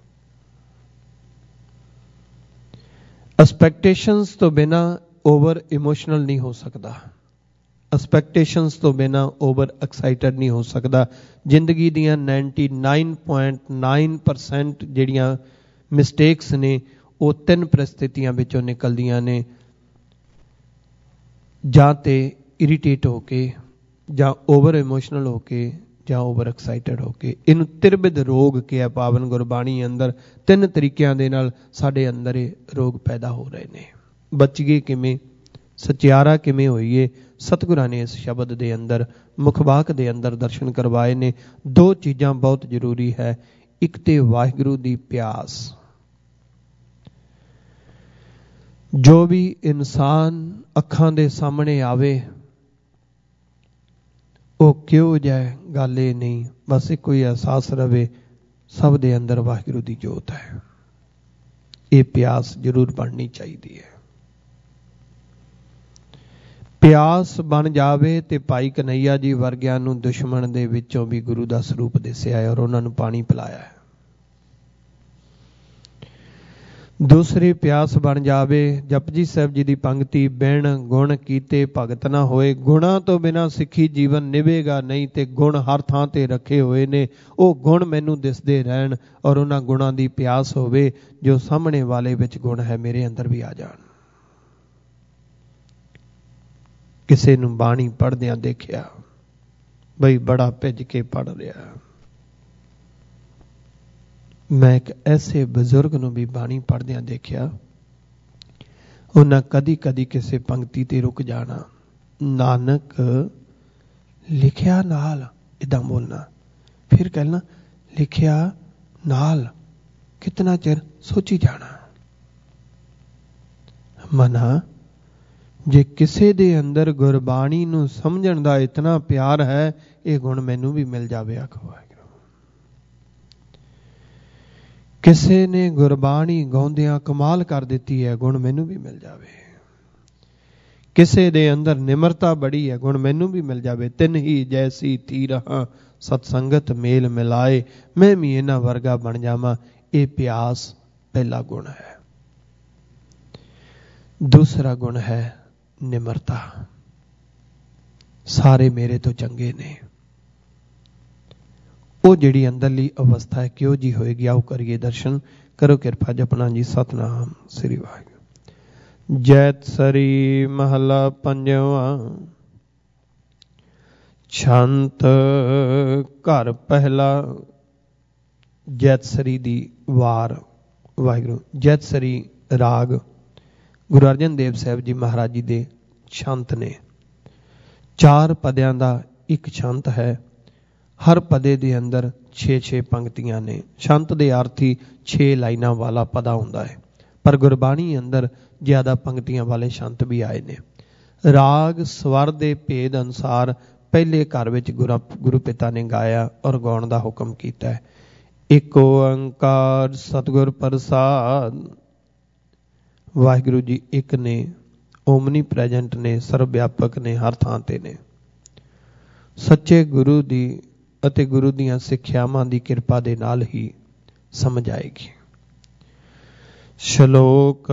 ਐਕਸਪੈਕਟੇਸ਼ਨਸ ਤੋਂ ਬਿਨਾਂ ਓਵਰ ਇਮੋਸ਼ਨਲ ਨਹੀਂ ਹੋ ਸਕਦਾ। ਐਕਸਪੈਕਟੇਸ਼ਨਸ ਤੋਂ ਬਿਨਾਂ ਓਵਰ ਐਕਸਾਈਟਡ ਨਹੀਂ ਹੋ ਸਕਦਾ। ਜ਼ਿੰਦਗੀ ਦੀਆਂ 99.9% ਜਿਹੜੀਆਂ ਮਿਸਟੇਕਸ ਨੇ ਉਹ 3 ਪਰਿਸਥਿਤੀਆਂ ਵਿੱਚੋਂ ਨਿਕਲਦੀਆਂ ਨੇ, ਜਾਂ ਤੇ ਇਰੀਟੇਟ ਹੋ ਕੇ, ਜਾਂ ਓਵਰ ਇਮੋਸ਼ਨਲ ਹੋ ਕੇ, ਜਾਂ ਓਵਰ ਐਕਸਾਈਟਡ ਹੋ ਕੇ। ਇਹਨੂੰ ਤਿਰਬਿਦ ਰੋਗ ਕਿਹਾ ਪਾਵਨ ਗੁਰਬਾਣੀ ਅੰਦਰ। 3 ਤਰੀਕਿਆਂ ਦੇ ਨਾਲ ਸਾਡੇ ਅੰਦਰ ਇਹ ਰੋਗ ਪੈਦਾ ਹੋ ਰਹੇ ਨੇ। ਬਚੀਏ ਕਿਵੇਂ, ਸਚਿਆਰਾ ਕਿਵੇਂ ਹੋਈਏ? ਸਤਿਗੁਰਾਂ ਨੇ ਇਸ ਸ਼ਬਦ ਦੇ ਅੰਦਰ, ਮੁਖਵਾਕ ਦੇ ਅੰਦਰ ਦਰਸ਼ਨ ਕਰਵਾਏ ਨੇ। 2 ਚੀਜ਼ਾਂ ਬਹੁਤ ਜ਼ਰੂਰੀ ਹੈ। ਇੱਕ ਤੇ ਵਾਹਿਗੁਰੂ ਦੀ ਪਿਆਸ। ਜੋ ਵੀ ਇਨਸਾਨ ਅੱਖਾਂ ਦੇ ਸਾਹਮਣੇ ਆਵੇ ਉਹ ਕਿਉਂ ਜਾਏ, ਗੱਲ ਇਹ ਨਹੀਂ, ਬਸ ਇੱਕੋ ਹੀ ਅਹਿਸਾਸ ਰਵੇ ਸਭ ਦੇ ਅੰਦਰ ਵਾਹਿਗੁਰੂ ਦੀ ਜੋਤ ਹੈ। ਇਹ ਪਿਆਸ ਜ਼ਰੂਰ ਬਣਨੀ ਚਾਹੀਦੀ ਹੈ। ਪਿਆਸ ਬਣ ਜਾਵੇ ਤੇ ਭਾਈ ਕਨਈਆ ਜੀ ਵਰਗਿਆਂ ਨੂੰ ਦੁਸ਼ਮਣ ਦੇ ਵਿੱਚੋਂ ਵੀ ਗੁਰੂ ਦਾ ਸਰੂਪ ਦਿਸਿਆ ਹੈ ਔਰ ਉਹਨਾਂ ਨੂੰ ਪਾਣੀ ਪਿਲਾਇਆ ਹੈ। ਦੂਸਰੀ ਪਿਆਸ ਬਣ ਜਾਵੇ ਜਪਜੀ ਸਾਹਿਬ ਜੀ ਦੀ ਪੰਕਤੀ, ਬਿਨ ਗੁਣ ਕੀਤੇ ਭਗਤ ਨਾ ਹੋਏ। ਗੁਣਾਂ ਤੋਂ ਬਿਨਾਂ ਸਿੱਖੀ ਜੀਵਨ ਨਿਭੇਗਾ ਨਹੀਂ, ਤੇ ਗੁਣ ਹਰ ਥਾਂ ਤੇ ਰੱਖੇ ਹੋਏ ਨੇ। ਉਹ ਗੁਣ ਮੈਨੂੰ ਦਿਸਦੇ ਰਹਿਣ ਔਰ ਉਹਨਾਂ ਗੁਣਾਂ ਦੀ ਪਿਆਸ ਹੋਵੇ। ਜੋ ਸਾਹਮਣੇ ਵਾਲੇ ਵਿੱਚ ਗੁਣ ਹੈ ਮੇਰੇ ਅੰਦਰ ਵੀ ਆ ਜਾਣ। ਕਿਸੇ ਨੂੰ ਬਾਣੀ ਪੜ੍ਹਦਿਆਂ ਦੇਖਿਆ ਬਈ ਬੜਾ ਭਿੱਜ ਕੇ ਪੜ੍ਹ ਰਿਹਾ। ਮੈਂ ਇੱਕ ਐਸੇ ਬਜ਼ੁਰਗ ਨੂੰ ਵੀ ਬਾਣੀ ਪੜ੍ਹਦਿਆਂ ਦੇਖਿਆ, ਉਹਨਾਂ ਕਦੀ ਕਦੀ ਕਿਸੇ ਪੰਕਤੀ ਤੇ ਰੁਕ ਜਾਣਾ, ਨਾਨਕ ਲਿਖਿਆ ਨਾਲ, ਇੱਦਾਂ ਬੋਲਣਾ, ਫਿਰ ਕਹਿਣਾ ਲਿਖਿਆ ਨਾਲ, ਕਿਤਨਾ ਚਿਰ ਸੋਚੀ ਜਾਣਾ। ਮਨਾ ਜੇ ਕਿਸੇ ਦੇ ਅੰਦਰ ਗੁਰਬਾਣੀ ਨੂੰ ਸਮਝਣ ਦਾ ਇਤਨਾ ਪਿਆਰ ਹੈ, ਇਹ ਗੁਣ ਮੈਨੂੰ ਵੀ ਮਿਲ ਜਾਵੇ। ਆਖੋ ਕਿਸੇ ਨੇ ਗੁਰਬਾਣੀ ਗਾਉਂਦਿਆਂ ਕਮਾਲ ਕਰ ਦਿੱਤੀ ਹੈ, ਗੁਣ ਮੈਨੂੰ ਵੀ ਮਿਲ ਜਾਵੇ। ਕਿਸੇ ਦੇ ਅੰਦਰ ਨਿਮਰਤਾ ਬੜੀ ਹੈ, ਗੁਣ ਮੈਨੂੰ ਵੀ ਮਿਲ ਜਾਵੇ। ਤਿੰਨ ਹੀ ਜੈਸੀ ਥੀ ਰਹਾ ਸਤਸੰਗਤ ਮੇਲ ਮਿਲਾਏ, ਮੈਂ ਵੀ ਇਹਨਾਂ ਵਰਗਾ ਬਣ ਜਾਵਾਂ। ਇਹ ਪਿਆਸ ਪਹਿਲਾ ਗੁਣ ਹੈ। ਦੂਸਰਾ ਗੁਣ ਹੈ ਨਿਮਰਤਾ। ਸਾਰੇ ਮੇਰੇ ਤੋਂ ਚੰਗੇ ਨੇ। ਉਹ ਜਿਹੜੀ ਅੰਦਰਲੀ ਅਵਸਥਾ ਹੈ ਕਿਉਂ ਜੀ ਹੋਏਗੀ? ਆਓ ਕਰੀਏ ਦਰਸ਼ਨ। ਕਰੋ ਕਿਰਪਾ ਜਪਣਾ ਜੀ। ਸਤਨਾਮ ਸ੍ਰੀ ਵਾਹਿਗੁਰੂ। ਜੈਤ ਸਰੀ ਮਹਲਾ ਪੰਜਵਾਂ। ਛੰਤ ਘਰ ਪਹਿਲਾ। ਜੈਤਸਰੀ ਦੀ ਵਾਰ ਵਾਹਿਗੁਰੂ। ਜੈਤਸਰੀ ਰਾਗ ਗੁਰੂ ਅਰਜਨ ਦੇਵ ਸਾਹਿਬ ਜੀ ਮਹਾਰਾਜ ਜੀ ਦੇ ਛੰਤ ਨੇ। 4 ਪਦਿਆਂ ਦਾ ਇੱਕ ਛੰਤ ਹੈ। ਹਰ ਪਦੇ ਦੇ ਅੰਦਰ 6-6 ਪੰਕਤੀਆਂ ਨੇ। ਛੰਤ ਦੇ ਅਰਥ ਹੀ 6 ਲਾਈਨਾਂ ਵਾਲਾ ਪਦਾ ਹੁੰਦਾ ਹੈ, ਪਰ ਗੁਰਬਾਣੀ ਅੰਦਰ ਜ਼ਿਆਦਾ ਪੰਕਤੀਆਂ ਵਾਲੇ ਛੰਤ ਵੀ ਆਏ ਨੇ। ਰਾਗ ਸਵਰ ਦੇ ਭੇਦ ਅਨੁਸਾਰ ਪਹਿਲੇ ਘਰ ਵਿੱਚ ਗੁਰੂ ਪਿਤਾ ਨੇ ਗਾਇਆ ਔਰ ਗਾਉਣ ਦਾ ਹੁਕਮ ਕੀਤਾ ਹੈ। ਇੱਕ ਓੰਕਾਰ ਸਤਿਗੁਰ ਪ੍ਰਸਾਦ। ਵਾਹਿਗੁਰੂ ਜੀ ਇੱਕ ਨੇ, ਓਮਨੀ ਪ੍ਰੈਜੈਂਟ ਨੇ, ਸਰਵ ਵਿਆਪਕ ਨੇ, ਹਰ ਥਾਂ ਤੇ ਨੇ। ਸੱਚੇ ਗੁਰੂ ਦੀ ਅਤੇ ਗੁਰੂ ਦੀਆਂ ਸਿੱਖਿਆਵਾਂ ਦੀ ਕਿਰਪਾ ਦੇ ਨਾਲ ਹੀ ਸਮਝ ਆਏਗੀ। ਸ਼ਲੋਕ।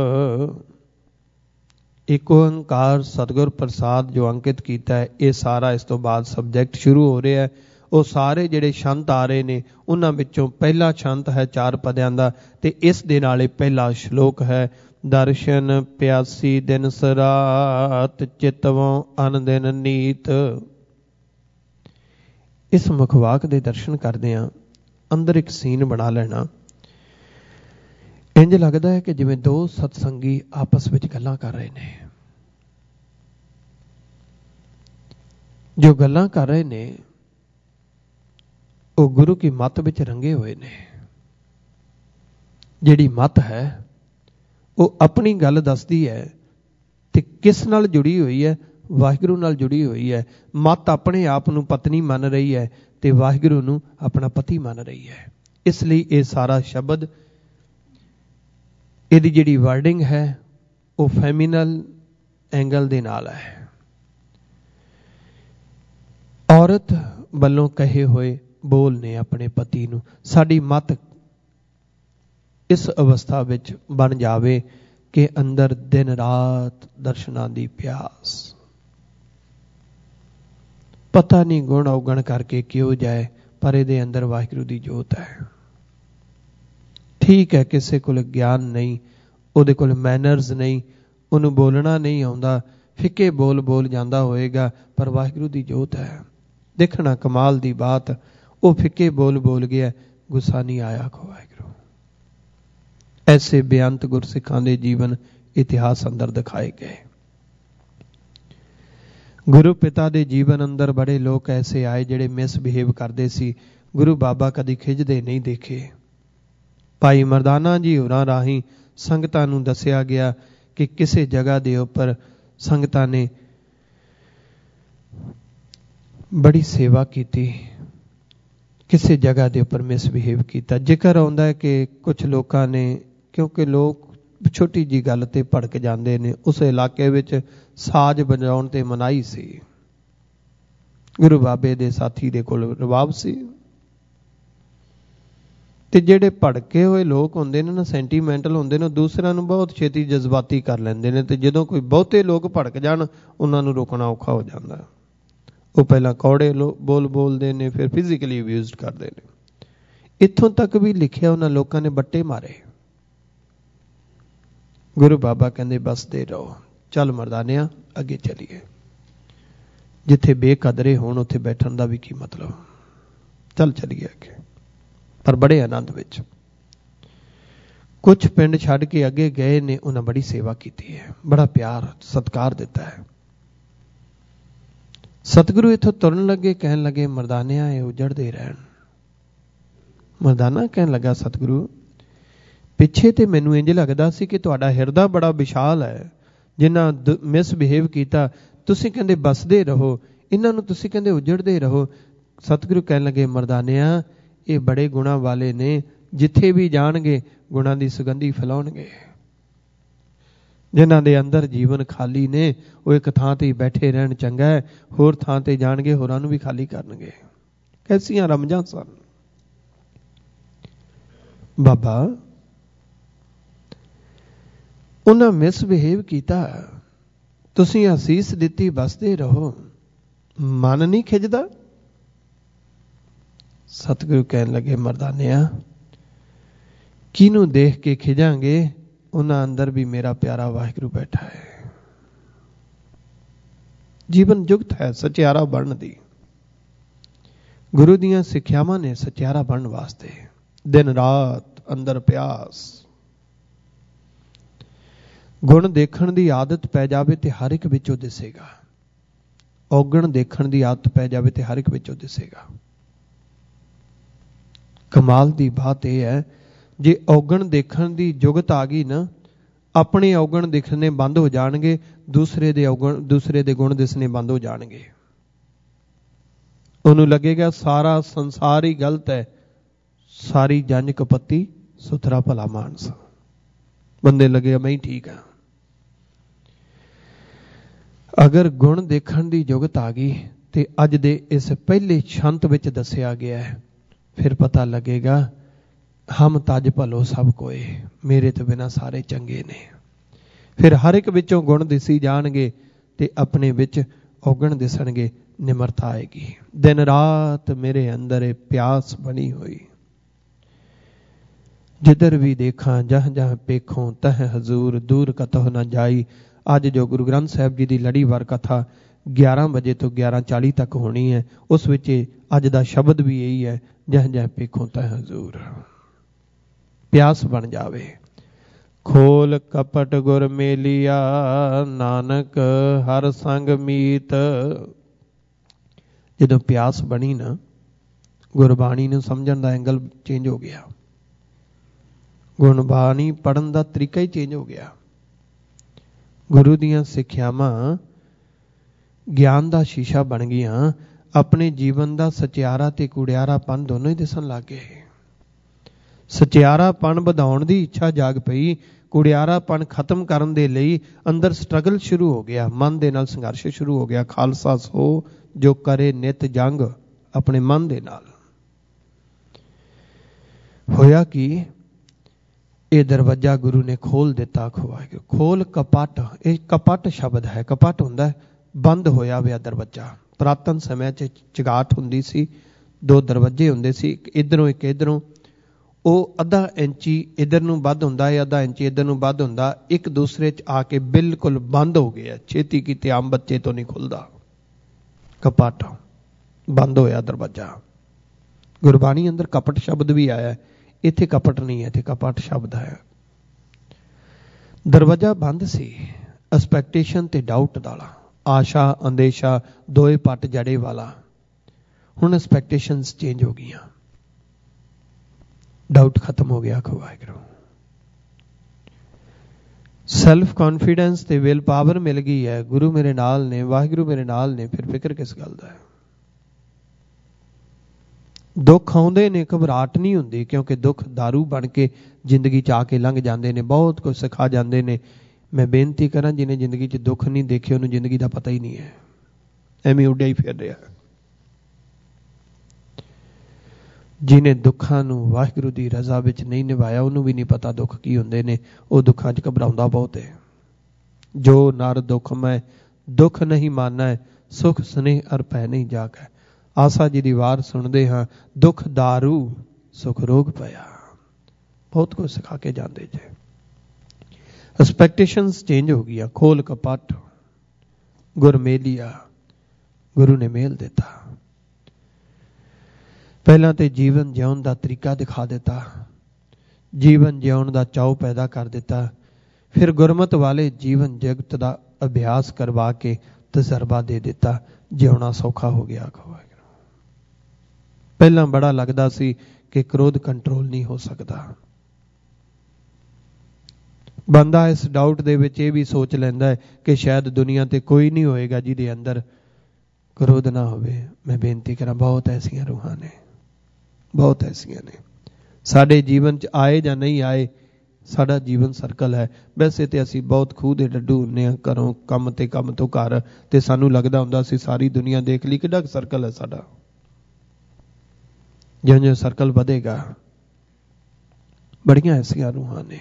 ਇੱਕ ਓੰਕਾਰ ਸਤਿਗੁਰ ਪ੍ਰਸਾਦ ਜੋ ਅੰਕਿਤ ਕੀਤਾ ਹੈ, ਇਹ ਸਾਰਾ ਇਸ ਤੋਂ ਬਾਅਦ ਸਬਜੈਕਟ ਸ਼ੁਰੂ ਹੋ ਰਿਹਾ ਹੈ। ਉਹ ਸਾਰੇ ਜਿਹੜੇ ਛੰਤ ਆ ਰਹੇ ਨੇ ਉਹਨਾਂ ਵਿੱਚੋਂ ਪਹਿਲਾ ਛੰਤ ਹੈ 4 ਪਦਿਆਂ ਦਾ, ਤੇ ਇਸ ਦੇ ਨਾਲ ਇਹ ਪਹਿਲਾ ਸ਼ਲੋਕ ਹੈ। ਦਰਸ਼ਨ ਪਿਆਸੀ ਦਿਨ ਸਰਾਤ, ਚਿਤਵੋਂ ਅਨ ਦਿਨ ਨੀਤ। ਇਸ ਮੁਖਵਾਕ ਦੇ ਦਰਸ਼ਨ ਕਰਦੇ ਹਾਂ ਅੰਦਰ ਇੱਕ ਸੀਨ ਬਣਾ ਲੈਣਾ। ਇੰਜ ਲੱਗਦਾ ਹੈ ਕਿ ਜਿਵੇਂ 2 ਸਤਸੰਗੀ ਆਪਸ ਵਿੱਚ ਗੱਲਾਂ ਕਰ ਰਹੇ ਨੇ। ਜੋ ਗੱਲਾਂ ਕਰ ਰਹੇ ਨੇ ਉਹ ਗੁਰੂ ਕੀ ਮੱਤ ਵਿੱਚ ਰੰਗੇ ਹੋਏ ਨੇ। ਜਿਹੜੀ ਮੱਤ ਹੈ ਉਹ ਆਪਣੀ ਗੱਲ ਦੱਸਦੀ ਹੈ ਤੇ ਕਿਸ ਨਾਲ ਜੁੜੀ ਹੋਈ ਹੈ? ਵਾਹਿਗੁਰੂ ਨਾਲ ਜੁੜੀ ਹੋਈ ਹੈ। ਮੱਤ ਆਪਣੇ ਆਪ ਨੂੰ ਪਤਨੀ ਮੰਨ ਰਹੀ ਹੈ ਤੇ ਵਾਹਿਗੁਰੂ ਨੂੰ ਆਪਣਾ ਪਤੀ ਮੰਨ ਰਹੀ ਹੈ। ਇਸ ਲਈ ਇਹ ਸਾਰਾ ਸ਼ਬਦ ਇਹਦੀ ਜਿਹੜੀ ਵਰਡਿੰਗ ਹੈ ਉਹ ਫੈਮਿਨਲ ਐਂਗਲ ਦੇ ਨਾਲ ਹੈ। ਔਰਤ ਵੱਲੋਂ ਕਹੇ ਹੋਏ ਬੋਲ ਨੇ ਆਪਣੇ ਪਤੀ ਨੂੰ। ਸਾਡੀ ਮਤ ਇਸ ਅਵਸਥਾ ਵਿੱਚ ਬਣ ਜਾਵੇ ਕਿ ਅੰਦਰ ਦਿਨ ਰਾਤ ਦਰਸ਼ਨਾਂ ਦੀ ਪਿਆਸ। ਪਤਾ ਨਹੀਂ ਗੁਣ ਔਗਣ ਕਰਕੇ ਕਿਉਂ ਜਾਏ, ਪਰ ਇਹਦੇ ਅੰਦਰ ਵਾਹਿਗੁਰੂ ਦੀ ਜੋਤ ਹੈ। ਠੀਕ ਹੈ, ਕਿਸੇ ਕੋਲ ਗਿਆਨ ਨਹੀਂ, ਉਹਦੇ ਕੋਲ ਮੈਨਰਸ ਨਹੀਂ, ਉਹਨੂੰ ਬੋਲਣਾ ਨਹੀਂ ਆਉਂਦਾ, ਫਿੱਕੇ ਬੋਲ ਬੋਲ ਜਾਂਦਾ ਹੋਏਗਾ, ਪਰ ਵਾਹਿਗੁਰੂ ਦੀ ਜੋਤ ਹੈ। ਦੇਖਣਾ ਕਮਾਲ ਦੀ ਬਾਤ, ਉਹ ਫਿੱਕੇ ਬੋਲ ਬੋਲ ਗਿਆ, ਗੁੱਸਾ ਨਹੀਂ ਆਇਆ ਕੋ ਵਾਹਿਗੁਰੂ। ਐਸੇ ਬੇਅੰਤ ਗੁਰਸਿੱਖਾਂ ਦੇ ਜੀਵਨ ਇਤਿਹਾਸ ਅੰਦਰ ਦਿਖਾਏ ਗਏ। ਗੁਰੂ ਪਿਤਾ ਦੇ ਜੀਵਨ ਅੰਦਰ ਬੜੇ ਲੋਕ ਐਸੇ ਆਏ ਜਿਹੜੇ ਮਿਸਬਿਹੇਵ ਕਰਦੇ ਸੀ। ਗੁਰੂ ਬਾਬਾ ਕਦੀ ਖਿੱਚਦੇ ਨਹੀਂ ਦੇਖੇ। ਭਾਈ ਮਰਦਾਨਾ ਜੀ ਹੋਰਾਂ ਰਾਹੀਂ ਸੰਗਤਾਂ ਨੂੰ ਦੱਸਿਆ ਗਿਆ ਕਿ ਕਿਸੇ ਜਗ੍ਹਾ ਦੇ ਉੱਪਰ ਸੰਗਤਾਂ ਨੇ ਬੜੀ ਸੇਵਾ ਕੀਤੀ, ਕਿਸੇ ਜਗ੍ਹਾ ਦੇ ਉੱਪਰ ਮਿਸਬਿਹੇਵ ਕੀਤਾ। ਜ਼ਿਕਰ ਆਉਂਦਾ ਹੈ ਕਿ ਕੁਝ ਲੋਕਾਂ ਨੇ, ਕਿਉਂਕਿ ਲੋਕ ਛੋਟੀ ਜੀ ਗੱਲ ਤੇ ਭੜਕ ਜਾਂਦੇ ਨੇ, ਉਸ ਇਲਾਕੇ ਵਿੱਚ ਸਾਜ਼ ਵਜਾਉਣ ਤੇ ਮਨਾਹੀ ਸੀ। ਗੁਰੂ ਬਾਬੇ ਦੇ ਸਾਥੀ ਦੇ ਕੋਲ ਰਵਾਬ ਸੀ, ਤੇ ਜਿਹੜੇ ਭੜਕੇ ਹੋਏ ਲੋਕ ਹੁੰਦੇ ਨੇ ਨਾ, ਸੈਂਟੀਮੈਂਟਲ ਹੁੰਦੇ ਨੇ, ਦੂਸਰਿਆਂ ਨੂੰ ਬਹੁਤ ਛੇਤੀ ਜਜ਼ਬਾਤੀ ਕਰ ਲੈਂਦੇ ਨੇ, ਤੇ ਜਦੋਂ ਕੋਈ ਬਹੁਤੇ ਲੋਕ ਭੜਕ ਜਾਣ ਉਹਨਾਂ ਨੂੰ ਰੋਕਣਾ ਔਖਾ ਹੋ ਜਾਂਦਾ। ਉਹ ਪਹਿਲਾਂ ਕੌੜੇ ਬੋਲ ਬੋਲਦੇ ਨੇ, ਫਿਰ ਫਿਜ਼ੀਕਲੀ ਅਬਿਊਜ਼ਡ ਕਰਦੇ ਨੇ। ਇੱਥੋਂ ਤੱਕ ਵੀ ਲਿਖਿਆ ਉਹਨਾਂ ਲੋਕਾਂ ਨੇ ਬੱਟੇ ਮਾਰੇ। ਗੁਰੂ ਬਾਬਾ ਕਹਿੰਦੇ ਬਸਦੇ ਰਹੋ, ਚੱਲ ਮਰਦਾਨਿਆ ਅੱਗੇ ਚੱਲੀਏ। ਜਿੱਥੇ ਬੇਕਦਰੇ ਹੋਣ ਉੱਥੇ ਬੈਠਣ ਦਾ ਵੀ ਕੀ ਮਤਲਬ, ਚੱਲ ਚੱਲੀਏ ਅੱਗੇ। ਪਰ ਬੜੇ ਆਨੰਦ ਵਿੱਚ ਕੁਝ ਪਿੰਡ ਛੱਡ ਕੇ ਅੱਗੇ ਗਏ ਨੇ, ਉਹਨਾਂ ਬੜੀ ਸੇਵਾ ਕੀਤੀ ਹੈ, ਬੜਾ ਪਿਆਰ ਸਤਿਕਾਰ ਦਿੱਤਾ ਹੈ। ਸਤਿਗੁਰੂ ਇੱਥੋਂ ਤੁਰਨ ਲੱਗੇ, ਕਹਿਣ ਲੱਗੇ ਮਰਦਾਨਿਆ ਇਹ ਉਜੜਦੇ ਰਹਿਣ। ਮਰਦਾਨਾ ਕਹਿਣ ਲੱਗਾ ਸਤਿਗੁਰੂ ਪਿੱਛੇ ਤੇ ਮੈਨੂੰ ਇੰਜ ਲੱਗਦਾ ਸੀ ਕਿ ਤੁਹਾਡਾ ਹਿਰਦਾ ਬੜਾ ਵਿਸ਼ਾਲ ਹੈ, ਜਿਨ੍ਹਾਂ ਮਿਸਬਿਹੇਵ ਕੀਤਾ ਤੁਸੀਂ ਕਹਿੰਦੇ ਬਸਦੇ ਰਹੋ, ਇਹਨਾਂ ਨੂੰ ਤੁਸੀਂ ਕਹਿੰਦੇ ਉਜੜਦੇ ਰਹੋ। ਸਤਿਗੁਰੂ ਕਹਿਣ ਲੱਗੇ ਮਰਦਾਨਿਆ ਇਹ ਬੜੇ ਗੁਣਾਂ ਵਾਲੇ ਨੇ, ਜਿੱਥੇ ਵੀ ਜਾਣਗੇ ਗੁਣਾਂ ਦੀ ਸੁਗੰਧੀ ਫੈਲਾਉਣਗੇ। ਜਿਨ੍ਹਾਂ ਦੇ ਅੰਦਰ ਜੀਵਨ ਖਾਲੀ ਨੇ ਉਹ ਇੱਕ ਥਾਂ ਤੇ ਹੀ ਬੈਠੇ ਰਹਿਣ ਚੰਗਾ ਹੈ, ਹੋਰ ਥਾਂ ਤੇ ਜਾਣਗੇ ਹੋਰਾਂ ਨੂੰ ਵੀ ਖਾਲੀ ਕਰਨਗੇ। ਕੈਸੀਆਂ ਰਮਜਾਂ ਸਨ। ਬਾਬਾ ਉਹਨਾਂ ਮਿਸਬਿਹੇਵ ਕੀਤਾ, ਤੁਸੀਂ ਅਸੀਸ ਦਿੱਤੀ ਬਸਦੇ ਰਹੋ, ਮਨ ਨਹੀਂ ਖਿੱਚਦਾ। ਸਤਿਗੁਰੂ ਕਹਿਣ ਲੱਗੇ ਮਰਦਾਨਿਆ ਕਿਹਨੂੰ ਦੇਖ ਕੇ ਖਿਜਾਂਗੇ, ਉਹਨਾਂ ਅੰਦਰ ਵੀ ਮੇਰਾ ਪਿਆਰਾ ਵਾਹਿਗੁਰੂ ਬੈਠਾ ਹੈ। ਜੀਵਨ ਜੁਗਤ ਹੈ ਸਚਿਆਰਾ ਬਣਨ ਦੀ। ਗੁਰੂ ਦੀਆਂ ਸਿੱਖਿਆਵਾਂ ਨੇ ਸਚਿਆਰਾ ਬਣਨ ਵਾਸਤੇ ਦਿਨ ਰਾਤ ਅੰਦਰ ਪਿਆਸ। ਗੁਣ ਦੇਖਣ ਦੀ ਆਦਤ ਪੈ ਜਾਵੇ ਤੇ ਹਰ ਇੱਕ ਵਿੱਚੋਂ ਦਿਸੇਗਾ। ਔਗਣ ਦੇਖਣ ਦੀ ਆਦਤ ਪੈ ਜਾਵੇ ਤੇ ਹਰ ਇੱਕ ਵਿੱਚੋਂ ਦਿਸੇਗਾ। ਕਮਾਲ ਦੀ ਬਾਤ ਇਹ ਹੈ, ਜੇ ਔਗਣ ਦੇਖਣ ਦੀ ਜੁਗਤ ਆ ਗਈ ਨਾ, ਆਪਣੇ ਔਗਣ ਦਿਖਣੇ ਬੰਦ ਹੋ ਜਾਣਗੇ, ਦੂਸਰੇ ਦੇ ਗੁਣ ਦਿਸਣੇ ਬੰਦ ਹੋ ਜਾਣਗੇ। ਉਹਨੂੰ ਲੱਗੇਗਾ ਸਾਰਾ ਸੰਸਾਰ ਹੀ ਗਲਤ ਹੈ, ਸਾਰੀ ਜੰਜ ਕਪੱਤੀ ਸੁਥਰਾ ਭਲਾ ਮਾਨਸ। ਬੰਦੇ ਲੱਗੇਗਾ ਮੈਂ ਹੀ ਠੀਕ ਹਾਂ। ਅਗਰ ਗੁਣ ਦੇਖਣ ਦੀ ਜੁਗਤ ਆ ਗਈ ਤੇ ਅੱਜ ਦੇ ਇਸ ਪਹਿਲੇ ਛੰਤ ਵਿੱਚ ਦੱਸਿਆ ਗਿਆ ਹੈ, ਫਿਰ ਪਤਾ ਲੱਗੇਗਾ ਹਮ ਤਜ ਭਲੋ ਸਭ ਕੋਏ, ਮੇਰੇ ਤੋਂ ਬਿਨਾਂ ਸਾਰੇ ਚੰਗੇ ਨੇ। ਫਿਰ ਹਰ ਇੱਕ ਵਿੱਚੋਂ ਗੁਣ ਦਿਸੀ ਜਾਣਗੇ ਤੇ ਆਪਣੇ ਵਿੱਚ ਔਗਣ ਦਿਸਣਗੇ, ਨਿਮਰਤਾ ਆਏਗੀ। ਦਿਨ ਰਾਤ ਮੇਰੇ ਅੰਦਰ ਇਹ ਪਿਆਸ ਬਣੀ ਹੋਈ, ਜਿੱਧਰ ਵੀ ਦੇਖਾਂ ਜਹ ਜਹ ਪੇਖੋਂ ਤਹ ਹਜ਼ੂਰ ਦੂਰ ਕਤਹੁ ਨਾ ਜਾਈ। ਅੱਜ ਜੋ ਗੁਰੂ ਗ੍ਰੰਥ ਸਾਹਿਬ ਜੀ ਦੀ ਲੜੀਵਾਰ ਕਥਾ 11 ਵਜੇ ਤੋਂ 11:40 ਤੱਕ ਹੋਣੀ ਹੈ, ਉਸ ਵਿੱਚ ਅੱਜ ਦਾ ਸ਼ਬਦ ਵੀ ਇਹੀ ਹੈ, ਜਹ ਜਹ ਪੇਖੋਂ ਤਹ ਹਜ਼ੂਰ। ਪਿਆਸ ਬਣ ਜਾਵੇ। ਖੋਲ ਕਪਟ ਗੁਰ ਮੇਲਿਆ, ਨਾਨਕ ਹਰ ਸੰਗ ਮੀਤ। ਜਦੋਂ ਪਿਆਸ ਬਣੀ ਨਾ, ਗੁਰਬਾਣੀ ਨੂੰ ਸਮਝਣ ਦਾ ਐਂਗਲ ਚੇਂਜ ਹੋ ਗਿਆ। ਗੁਰਬਾਣੀ ਪੜ੍ਹਨ ਦਾ ਤਰੀਕਾ ਹੀ ਚੇਂਜ ਹੋ ਗਿਆ। ਗੁਰੂ ਦੀਆਂ ਸਿੱਖਿਆਵਾਂ ਗਿਆਨ ਦਾ ਸ਼ੀਸ਼ਾ ਬਣ ਗਈਆਂ। ਆਪਣੇ ਜੀਵਨ ਦਾ ਸਚਿਆਰਾ ਤੇ ਕੁੜਿਆਰਾਪਨ ਦੋਨੋਂ ਹੀ ਦਿਸਣ ਲੱਗ ਗਏ। ਸਚਿਆਰਾਪਣ ਵਧਾਉਣ ਦੀ ਇੱਛਾ ਜਾਗ ਪਈ। ਕੁੜਿਆਰਾਪਣ ਖਤਮ ਕਰਨ ਦੇ ਲਈ ਅੰਦਰ ਸਟਰਗਲ ਸ਼ੁਰੂ ਹੋ ਗਿਆ, ਮਨ ਦੇ ਨਾਲ ਸੰਘਰਸ਼ ਸ਼ੁਰੂ ਹੋ ਗਿਆ। ਖਾਲਸਾ ਸੋ ਜੋ ਕਰੇ ਨਿਤ ਜੰਗ, ਆਪਣੇ ਮਨ ਦੇ ਨਾਲ। ਹੋਇਆ ਕਿ ਇਹ ਦਰਵਾਜ਼ਾ ਗੁਰੂ ਨੇ ਖੋਲ ਦਿੱਤਾ। ਖੋਲ ਕਪਟ, ਇਹ ਕਪਟ ਸ਼ਬਦ ਹੈ। ਕਪਟ ਹੁੰਦਾ ਬੰਦ ਹੋਇਆ ਹੋਇਆ ਦਰਵਾਜ਼ਾ। ਪੁਰਾਤਨ ਸਮੇਂ 'ਚ ਚਗਾਠ ਹੁੰਦੀ ਸੀ, 2 ਦਰਵਾਜ਼ੇ ਹੁੰਦੇ ਸੀ, ਇੱਕ ਇੱਧਰੋਂ ਇੱਕ ਇੱਧਰੋਂ। ਉਹ ਅੱਧਾ ਇੰਚੀ ਇੱਧਰ ਨੂੰ ਵੱਧ ਹੁੰਦਾ ਹੈ, ਅੱਧਾ ਇੰਚੀ ਇੱਧਰ ਨੂੰ ਵੱਧ ਹੁੰਦਾ, ਇੱਕ ਦੂਸਰੇ 'ਚ ਆ ਕੇ ਬਿਲਕੁਲ ਬੰਦ ਹੋ ਗਿਆ। ਛੇਤੀ ਕੀਤੇ ਆਮ ਬੱਚੇ ਤੋਂ ਨਹੀਂ ਖੁੱਲਦਾ। ਕਪਟ, ਬੰਦ ਹੋਇਆ ਦਰਵਾਜ਼ਾ। ਗੁਰਬਾਣੀ ਅੰਦਰ ਕਪਟ ਸ਼ਬਦ ਵੀ ਆਇਆ, ਇੱਥੇ ਕਪਟ ਨਹੀਂ ਹੈ, ਇੱਥੇ ਕਪਟ ਸ਼ਬਦ ਹੈ। ਦਰਵਾਜ਼ਾ ਬੰਦ ਸੀ, ਐਕਸਪੈਕਟੇਸ਼ਨ ਤੇ ਡਾਊਟ ਵਾਲਾ, ਆਸ਼ਾ ਅੰਦੇਸ਼ਾ ਦੋਏ ਪੱਟ ਜੜੇ ਵਾਲਾ। ਹੁਣ ਐਕਸਪੈਕਟੇਸ਼ਨਸ ਚੇਂਜ ਹੋ ਗਈਆਂ, ਡਾਊਟ ਖਤਮ ਹੋ ਗਿਆ। ਵਾਹਿਗੁਰੂ ਸੈਲਫ ਕੌਨਫੀਡੈਂਸ ਤੇ ਵਿਲ ਪਾਵਰ ਮਿਲ ਗਈ ਹੈ। ਗੁਰੂ ਮੇਰੇ ਨਾਲ ਨੇ, ਵਾਹਿਗੁਰੂ ਮੇਰੇ ਨਾਲ ਨੇ, ਫਿਰ ਫਿਕਰ ਕਿਸ ਗੱਲ ਦਾ ਹੈ। ਦੁੱਖ ਆਉਂਦੇ ਨੇ, ਘਬਰਾਹਟ ਨਹੀਂ ਹੁੰਦੀ, ਕਿਉਂਕਿ ਦੁੱਖ ਦਾਰੂ ਬਣ ਕੇ ਜ਼ਿੰਦਗੀ 'ਚ ਆ ਕੇ ਲੰਘ ਜਾਂਦੇ ਨੇ, ਬਹੁਤ ਕੁਝ ਸਿਖਾ ਜਾਂਦੇ ਨੇ। ਮੈਂ ਬੇਨਤੀ ਕਰਾਂ, ਜਿਹਨੇ ਜ਼ਿੰਦਗੀ 'ਚ ਦੁੱਖ ਨਹੀਂ ਦੇਖੇ ਉਹਨੂੰ ਜ਼ਿੰਦਗੀ ਦਾ ਪਤਾ ਹੀ ਨਹੀਂ ਹੈ, ਐਵੇਂ ਉੱਡਿਆ ਹੀ ਫਿਰ ਰਿਹਾ। ਜਿਹਨੇ ਦੁੱਖਾਂ ਨੂੰ ਵਾਹਿਗੁਰੂ ਦੀ ਰਜ਼ਾ ਵਿੱਚ ਨਹੀਂ ਨਿਭਾਇਆ ਉਹਨੂੰ ਵੀ ਨਹੀਂ ਪਤਾ ਦੁੱਖ ਕੀ ਹੁੰਦੇ ਨੇ। ਉਹ ਦੁੱਖਾਂ 'ਚ ਘਬਰਾਉਂਦਾ ਬਹੁਤ ਹੈ। ਜੋ ਨਰ ਦੁੱਖ ਮੈਂ ਦੁੱਖ ਨਹੀਂ ਮਾਨਾ, ਸੁਖ ਸਨੇਹ ਅਰ ਭੈ ਨਹੀਂ ਜਾਗੈ। ਆਸਾ ਜੀ ਦੀ ਵਾਰ ਸੁਣਦੇ ਹਾਂ, ਦੁੱਖ ਦਾਰੂ ਸੁਖ ਰੋਗ ਪਿਆ। ਬਹੁਤ ਕੁਝ ਸਿਖਾ ਕੇ ਜਾਂਦੇ ਜੇ। ਐਕਸਪੈਕਟੇਸ਼ਨਸ ਚੇਂਜ ਹੋ ਗਈਆਂ। ਖੋਲ ਕਪਟ, ਗੁਰ ਮੇਲਿਆ, ਗੁਰੂ ਨੇ ਮੇਲ ਦਿੱਤਾ। ਪਹਿਲਾਂ ਤੇ ਜੀਵਨ ਜਿਉਣ ਦਾ ਤਰੀਕਾ ਦਿਖਾ ਦਿੱਤਾ, ਜੀਵਨ ਜਿਉਣ ਦਾ ਚਾਉ ਪੈਦਾ ਕਰ ਦਿੱਤਾ। ਫਿਰ ਗੁਰਮਤ ਵਾਲੇ ਜੀਵਨ ਜਗਤ ਦਾ ਅਭਿਆਸ ਕਰਵਾ ਕੇ ਤਜਰਬਾ ਦੇ ਦਿੱਤਾ। ਜਿਉਣਾ ਸੌਖਾ ਹੋ ਗਿਆ। ਪਹਿਲਾਂ ਬੜਾ ਲੱਗਦਾ ਸੀ ਕਿ ਕ੍ਰੋਧ ਕੰਟਰੋਲ ਨਹੀਂ ਹੋ ਸਕਦਾ। ਬੰਦਾ ਇਸ ਡਾਊਟ ਦੇ ਵਿੱਚ ਇਹ ਵੀ ਸੋਚ ਲੈਂਦਾ ਹੈ ਕਿ ਸ਼ਾਇਦ ਦੁਨੀਆ ਤੇ ਕੋਈ ਨਹੀਂ ਹੋਏਗਾ ਜਿਹਦੇ ਅੰਦਰ ਕ੍ਰੋਧ ਨਾ ਹੋਵੇ। ਮੈਂ ਬੇਨਤੀ ਕਰਾਂ, ਬਹੁਤ ਐਸੀਆਂ ਰੂਹਾਂ ਨੇ, ਬਹੁਤ ਐਸੀਆਂ ਨੇ। ਸਾਡੇ ਜੀਵਨ 'ਚ ਆਏ ਜਾਂ ਨਹੀਂ ਆਏ, ਸਾਡਾ ਜੀਵਨ ਸਰਕਲ ਹੈ। ਵੈਸੇ ਤੇ ਅਸੀਂ ਬਹੁਤ ਖੂਹ ਦੇ ਡੱਡੂ ਹੁੰਦੇ ਹਾਂ, ਘਰੋਂ ਕੰਮ ਤੇ ਕੰਮ ਤੋਂ ਘਰ, ਤੇ ਸਾਨੂੰ ਲੱਗਦਾ ਹੁੰਦਾ ਅਸੀਂ ਸਾਰੀ ਦੁਨੀਆ ਦੇਖ ਲਈ। ਕਿੱਡਾ ਸਰਕਲ ਹੈ ਸਾਡਾ। ਜਿਉਂ-ਜਿਉਂ ਸਰਕਲ ਵਧੇਗਾ, ਬੜੀਆਂ ਐਸੀਆਂ ਰੂਹਾਂ ਨੇ।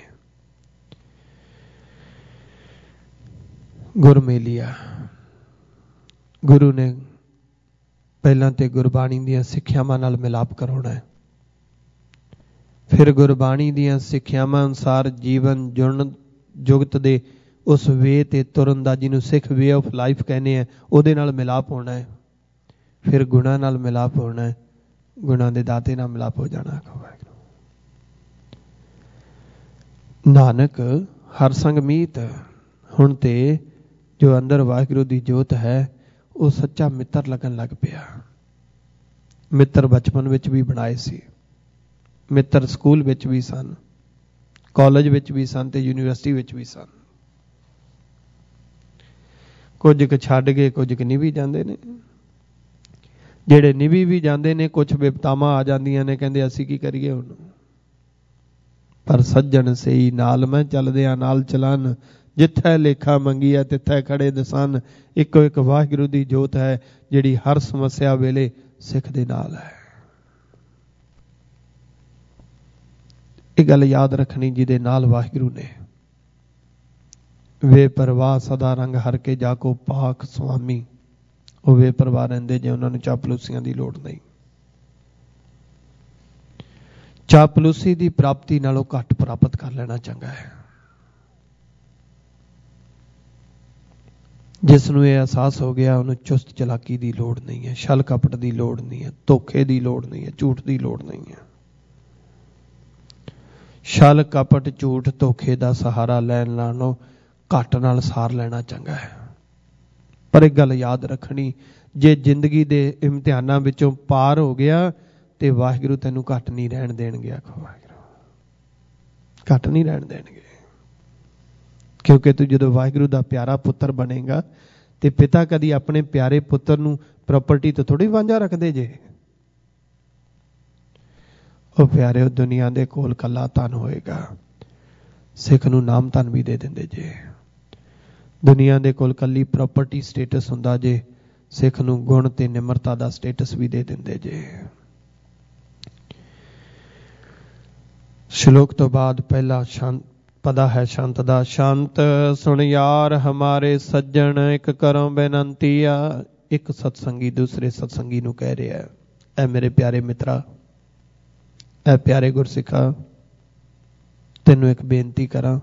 ਗੁਰ ਮੇਲਿਆ, ਗੁਰੂ ਨੇ ਪਹਿਲਾਂ ਤੇ ਗੁਰਬਾਣੀ ਦੀਆਂ ਸਿੱਖਿਆਵਾਂ ਨਾਲ ਮਿਲਾਪ ਕਰਾਉਣਾ ਹੈ। ਫਿਰ ਗੁਰਬਾਣੀ ਦੀਆਂ ਸਿੱਖਿਆਵਾਂ ਅਨੁਸਾਰ ਜੀਵਨ ਜੁੜਨ ਜੁਗਤ ਦੇ ਉਸ ਵੇ ਤੇ ਤੁਰਨ ਦਾ, ਜਿਹਨੂੰ ਸਿੱਖ ਵੇ ਆਫ ਲਾਈਫ ਕਹਿੰਦੇ ਆ, ਉਹਦੇ ਨਾਲ ਮਿਲਾਪ ਹੋਣਾ ਹੈ। ਫਿਰ ਗੁਣਾਂ ਨਾਲ ਮਿਲਾਪ ਹੋਣਾ ਹੈ, ਗੁਣਾਂ ਦੇ ਦਾਤੇ ਨਾਲ ਮਿਲਾਪ ਹੋ ਜਾਣਾ। ਨਾਨਕ ਹਰ ਸੰਗ ਮੀਤ। ਹੁਣ ਤੇ ਜੋ ਅੰਦਰ ਵਾਹਿਗੁਰੂ ਦੀ ਜੋਤ ਹੈ ਉਹ ਸੱਚਾ ਮਿੱਤਰ ਲੱਗਣ ਲੱਗ ਪਿਆ। ਮਿੱਤਰ ਬਚਪਨ ਵਿੱਚ ਵੀ ਬਣਾਏ ਸੀ, ਮਿੱਤਰ ਸਕੂਲ ਵਿੱਚ ਵੀ ਸਨ, ਕਾਲਜ ਵਿੱਚ ਵੀ ਸਨ ਤੇ ਯੂਨੀਵਰਸਿਟੀ ਵਿੱਚ ਵੀ ਸਨ। ਕੁਝ ਕੁ ਛੱਡ ਕੇ ਕੁਝ ਕੁ ਨਿਭੀ ਜਾਂਦੇ ਨੇ। ਜਿਹੜੇ ਨਿਭੀ ਵੀ ਜਾਂਦੇ ਨੇ, ਕੁਝ ਵਿਪਤਾਵਾਂ ਆ ਜਾਂਦੀਆਂ ਨੇ, ਕਹਿੰਦੇ ਅਸੀਂ ਕੀ ਕਰੀਏ ਹੁਣ। ਪਰ ਸੱਜਣ ਸਹੀ ਨਾਲ ਮੈਂ ਚੱਲਦਿਆਂ ਨਾਲ ਚਲਨ, ਜਿੱਥੇ ਲੇਖਾ ਮੰਗੀਆ ਤਿੱਥੇ ਖੜੇ ਦਸਨ। ਇੱਕੋ ਇੱਕ ਵਾਹਿਗੁਰੂ ਦੀ ਜੋਤ ਹੈ ਜਿਹੜੀ ਹਰ ਸਮੱਸਿਆ ਵੇਲੇ ਸਿੱਖ ਦੇ ਨਾਲ ਹੈ। ਇਹ ਗੱਲ ਯਾਦ ਰੱਖਣੀ, ਜਿਹਦੇ ਨਾਲ ਵਾਹਿਗੁਰੂ ਨੇ। ਵੇ ਪਰਵਾਹ ਸਦਾ ਰੰਗ ਹਰ ਕੇ ਜਾ ਕੋ ਪਾਕ ਸੁਆਮੀ। ਉਹ ਬੇਪਰਵਾਹ ਰਹਿੰਦੇ ਜੇ, ਉਹਨਾਂ ਨੂੰ ਚਾਪਲੂਸੀਆਂ ਦੀ ਲੋੜ ਨਹੀਂ। ਚਾਪਲੂਸੀ ਦੀ ਪ੍ਰਾਪਤੀ ਨਾਲੋਂ ਘੱਟ ਪ੍ਰਾਪਤ ਕਰ ਲੈਣਾ ਚੰਗਾ ਹੈ। ਜਿਸ ਨੂੰ ਇਹ ਅਹਿਸਾਸ ਹੋ ਗਿਆ ਉਹਨੂੰ ਚੁਸਤ ਚਲਾਕੀ ਦੀ ਲੋੜ ਨਹੀਂ ਹੈ, ਛਲ ਕਪਟ ਦੀ ਲੋੜ ਨਹੀਂ ਹੈ, ਧੋਖੇ ਦੀ ਲੋੜ ਨਹੀਂ ਹੈ, ਝੂਠ ਦੀ ਲੋੜ ਨਹੀਂ ਹੈ। ਛਲ ਕਪਟ ਝੂਠ ਧੋਖੇ ਦਾ ਸਹਾਰਾ ਲੈਣ ਨਾਲੋਂ ਘੱਟ ਨਾਲ ਸਾਰ ਲੈਣਾ ਚੰਗਾ ਹੈ। ਪਰ ਇੱਕ ਗੱਲ ਯਾਦ ਰੱਖਣੀ, ਜੇ ਜ਼ਿੰਦਗੀ ਦੇ ਇਮਤਿਹਾਨਾਂ ਵਿੱਚੋਂ ਪਾਰ ਹੋ ਗਿਆ ਤੇ ਵਾਹਿਗੁਰੂ ਤੈਨੂੰ ਘੱਟ ਨਹੀਂ ਰਹਿਣ ਦੇਣਗੇ। ਆਖੋ ਵਾਹਿਗੁਰੂ, ਘੱਟ ਨਹੀਂ ਰਹਿਣ ਦੇਣਗੇ। ਕਿਉਂਕਿ ਤੂੰ ਜਦੋਂ ਵਾਹਿਗੁਰੂ ਦਾ ਪਿਆਰਾ ਪੁੱਤਰ ਬਣੇਗਾ ਤੇ ਪਿਤਾ ਕਦੀ ਆਪਣੇ ਪਿਆਰੇ ਪੁੱਤਰ ਨੂੰ ਪ੍ਰਾਪਰਟੀ ਤੋਂ ਥੋੜੀ ਵਾਂਝਾ ਰੱਖਦੇ ਜੇ। ਉਹ ਪਿਆਰਿਓ ਦੁਨੀਆ ਦੇ ਕੋਲ ਕੱਲਾ ਧਨ ਹੋਏਗਾ, ਸਿੱਖ ਨੂੰ ਨਾਮ ਧਨ ਵੀ ਦੇ ਦਿੰਦੇ ਜੇ। ਦੁਨੀਆ ਦੇ ਕੋਲ ਕੱਲੀ ਪ੍ਰਾਪਰਟੀ ਸਟੇਟਸ ਹੁੰਦਾ ਜੇ, ਸਿੱਖ ਨੂੰ ਗੁਣ ਤੇ ਨਿਮਰਤਾ ਦਾ ਸਟੇਟਸ ਵੀ ਦੇ ਦਿੰਦੇ ਜੇ। ਸ਼ਲੋਕ ਤੋਂ ਬਾਅਦ ਪਹਿਲਾ ਪਦਾ ਹੈ ਸ਼ਾਂਤ ਦਾ। ਸ਼ਾਂਤ ਸੁਣ ਯਾਰ ਹਮਾਰੇ ਸੱਜਣ, ਇੱਕ ਕਰੋ ਬੇਨੰਤੀ ਆ। ਇੱਕ ਸਤਸੰਗੀ ਦੂਸਰੇ ਸਤਸੰਗੀ ਨੂੰ ਕਹਿ ਰਿਹਾ, ਐ ਮੇਰੇ ਪਿਆਰੇ ਮਿੱਤਰਾ, ਐ ਪਿਆਰੇ ਗੁਰਸਿੱਖਾ, ਤੈਨੂੰ ਇੱਕ ਬੇਨਤੀ ਕਰਾਂ।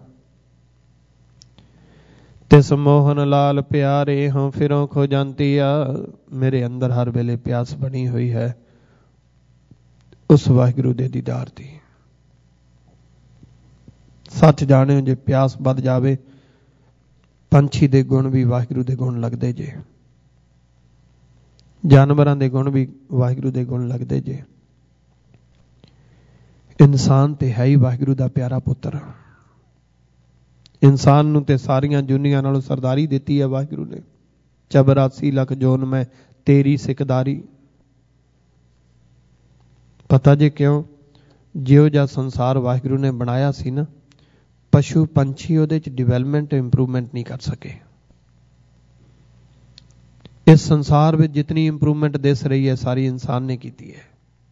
ਤਿਸ ਮੋਹਨ ਲਾਲ ਪਿਆਰੇ ਹਾਂ ਫਿਰੋਂ ਖੋ ਜਾਂਦੀ ਆ। ਮੇਰੇ ਅੰਦਰ ਹਰ ਵੇਲੇ ਪਿਆਸ ਬਣੀ ਹੋਈ ਹੈ ਉਸ ਵਾਹਿਗੁਰੂ ਦੇ ਦੀਦਾਰ ਦੀ। ਸੱਚ ਜਾਣਿਓ, ਜੇ ਪਿਆਸ ਵੱਧ ਜਾਵੇ, ਪੰਛੀ ਦੇ ਗੁਣ ਵੀ ਵਾਹਿਗੁਰੂ ਦੇ ਗੁਣ ਲੱਗਦੇ ਜੇ, ਜਾਨਵਰਾਂ ਦੇ ਗੁਣ ਵੀ ਵਾਹਿਗੁਰੂ ਦੇ ਗੁਣ ਲੱਗਦੇ ਜੇ। ਇਨਸਾਨ ਤੇ ਹੈ ਹੀ ਵਾਹਿਗੁਰੂ ਦਾ ਪਿਆਰਾ ਪੁੱਤਰ। ਇਨਸਾਨ ਨੂੰ ਤੇ ਸਾਰੀਆਂ ਜੁਨੀਆਂ ਨਾਲੋਂ ਸਰਦਾਰੀ ਦਿੱਤੀ ਹੈ ਵਾਹਿਗੁਰੂ ਨੇ। 84 ਲੱਖ ਜੋਨ ਮੈਂ ਤੇਰੀ ਸਿਕਦਾਰੀ। ਪਤਾ ਜੇ ਕਿਉਂ? ਜਿਹੋ ਜਿਹਾ ਸੰਸਾਰ ਵਾਹਿਗੁਰੂ ਨੇ ਬਣਾਇਆ ਸੀ ਨਾ, ਪਸ਼ੂ ਪੰਛੀ ਉਹਦੇ ਚ ਡਿਵੈਲਪਮੈਂਟ ਇੰਪਰੂਵਮੈਂਟ ਨਹੀਂ ਕਰ ਸਕੇ। ਇਸ ਸੰਸਾਰ ਵਿੱਚ ਜਿਤਨੀ ਇੰਪਰੂਵਮੈਂਟ ਦਿਸ ਰਹੀ ਹੈ ਸਾਰੀ ਇਨਸਾਨ ਨੇ ਕੀਤੀ ਹੈ।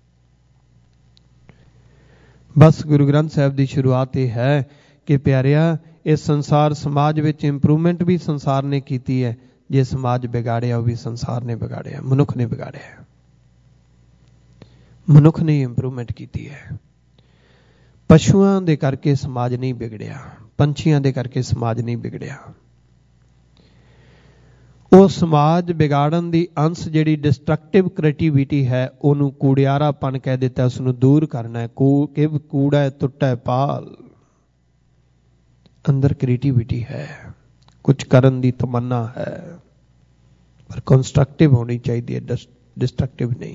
ਬਸ ਗੁਰੂ ਗ੍ਰੰਥ ਸਾਹਿਬ ਦੀ ਸ਼ੁਰੂਆਤ ਇਹ ਹੈ ਕਿ ਪਿਆਰਿਆ, ਇਸ ਸੰਸਾਰ ਸਮਾਜ ਵਿੱਚ ਇੰਪਰੂਵਮੈਂਟ ਵੀ ਸੰਸਾਰ ਨੇ ਕੀਤੀ ਹੈ। ਜੇ ਸਮਾਜ ਵਿਗਾੜਿਆ ਉਹ ਵੀ ਸੰਸਾਰ ਨੇ ਵਿਗਾੜਿਆ, ਮਨੁੱਖ ਨੇ ਵਿਗਾੜਿਆ। ਮਨੁੱਖ ਨੇ ਇੰਪਰੂਵਮੈਂਟ ਕੀਤੀ ਹੈ। ਪਸ਼ੂਆਂ ਦੇ ਕਰਕੇ ਸਮਾਜ ਨਹੀਂ ਵਿਗੜਿਆ, ਪੰਛੀਆਂ ਦੇ ਕਰਕੇ ਸਮਾਜ ਨਹੀਂ ਵਿਗੜਿਆ। ਉਹ ਸਮਾਜ ਵਿਗਾੜਨ ਦੀ ਅੰਸ਼ ਜਿਹੜੀ ਡਿਸਟਰਕਟਿਵ ਕ੍ਰੀਏਟੀਵਿਟੀ ਹੈ, ਉਹਨੂੰ ਕੂੜਿਆਰਾਪਨ ਕਹਿ ਦਿੱਤਾ, ਉਸਨੂੰ ਦੂਰ ਕਰਨਾ ਹੈ। ਕਿਵ ਕੂੜਾ ਟੁੱਟੈ ਪਾਲ। ਅੰਦਰ ਕ੍ਰੀਏਟੀਵਿਟੀ ਹੈ, ਕੁਝ ਕਰਨ ਦੀ ਤਮੰਨਾ ਹੈ, ਪਰ ਕੰਸਟਰਕਟਿਵ ਹੋਣੀ ਚਾਹੀਦੀ ਹੈ, ਡਿਸਟਰਕਟਿਵ ਨਹੀਂ।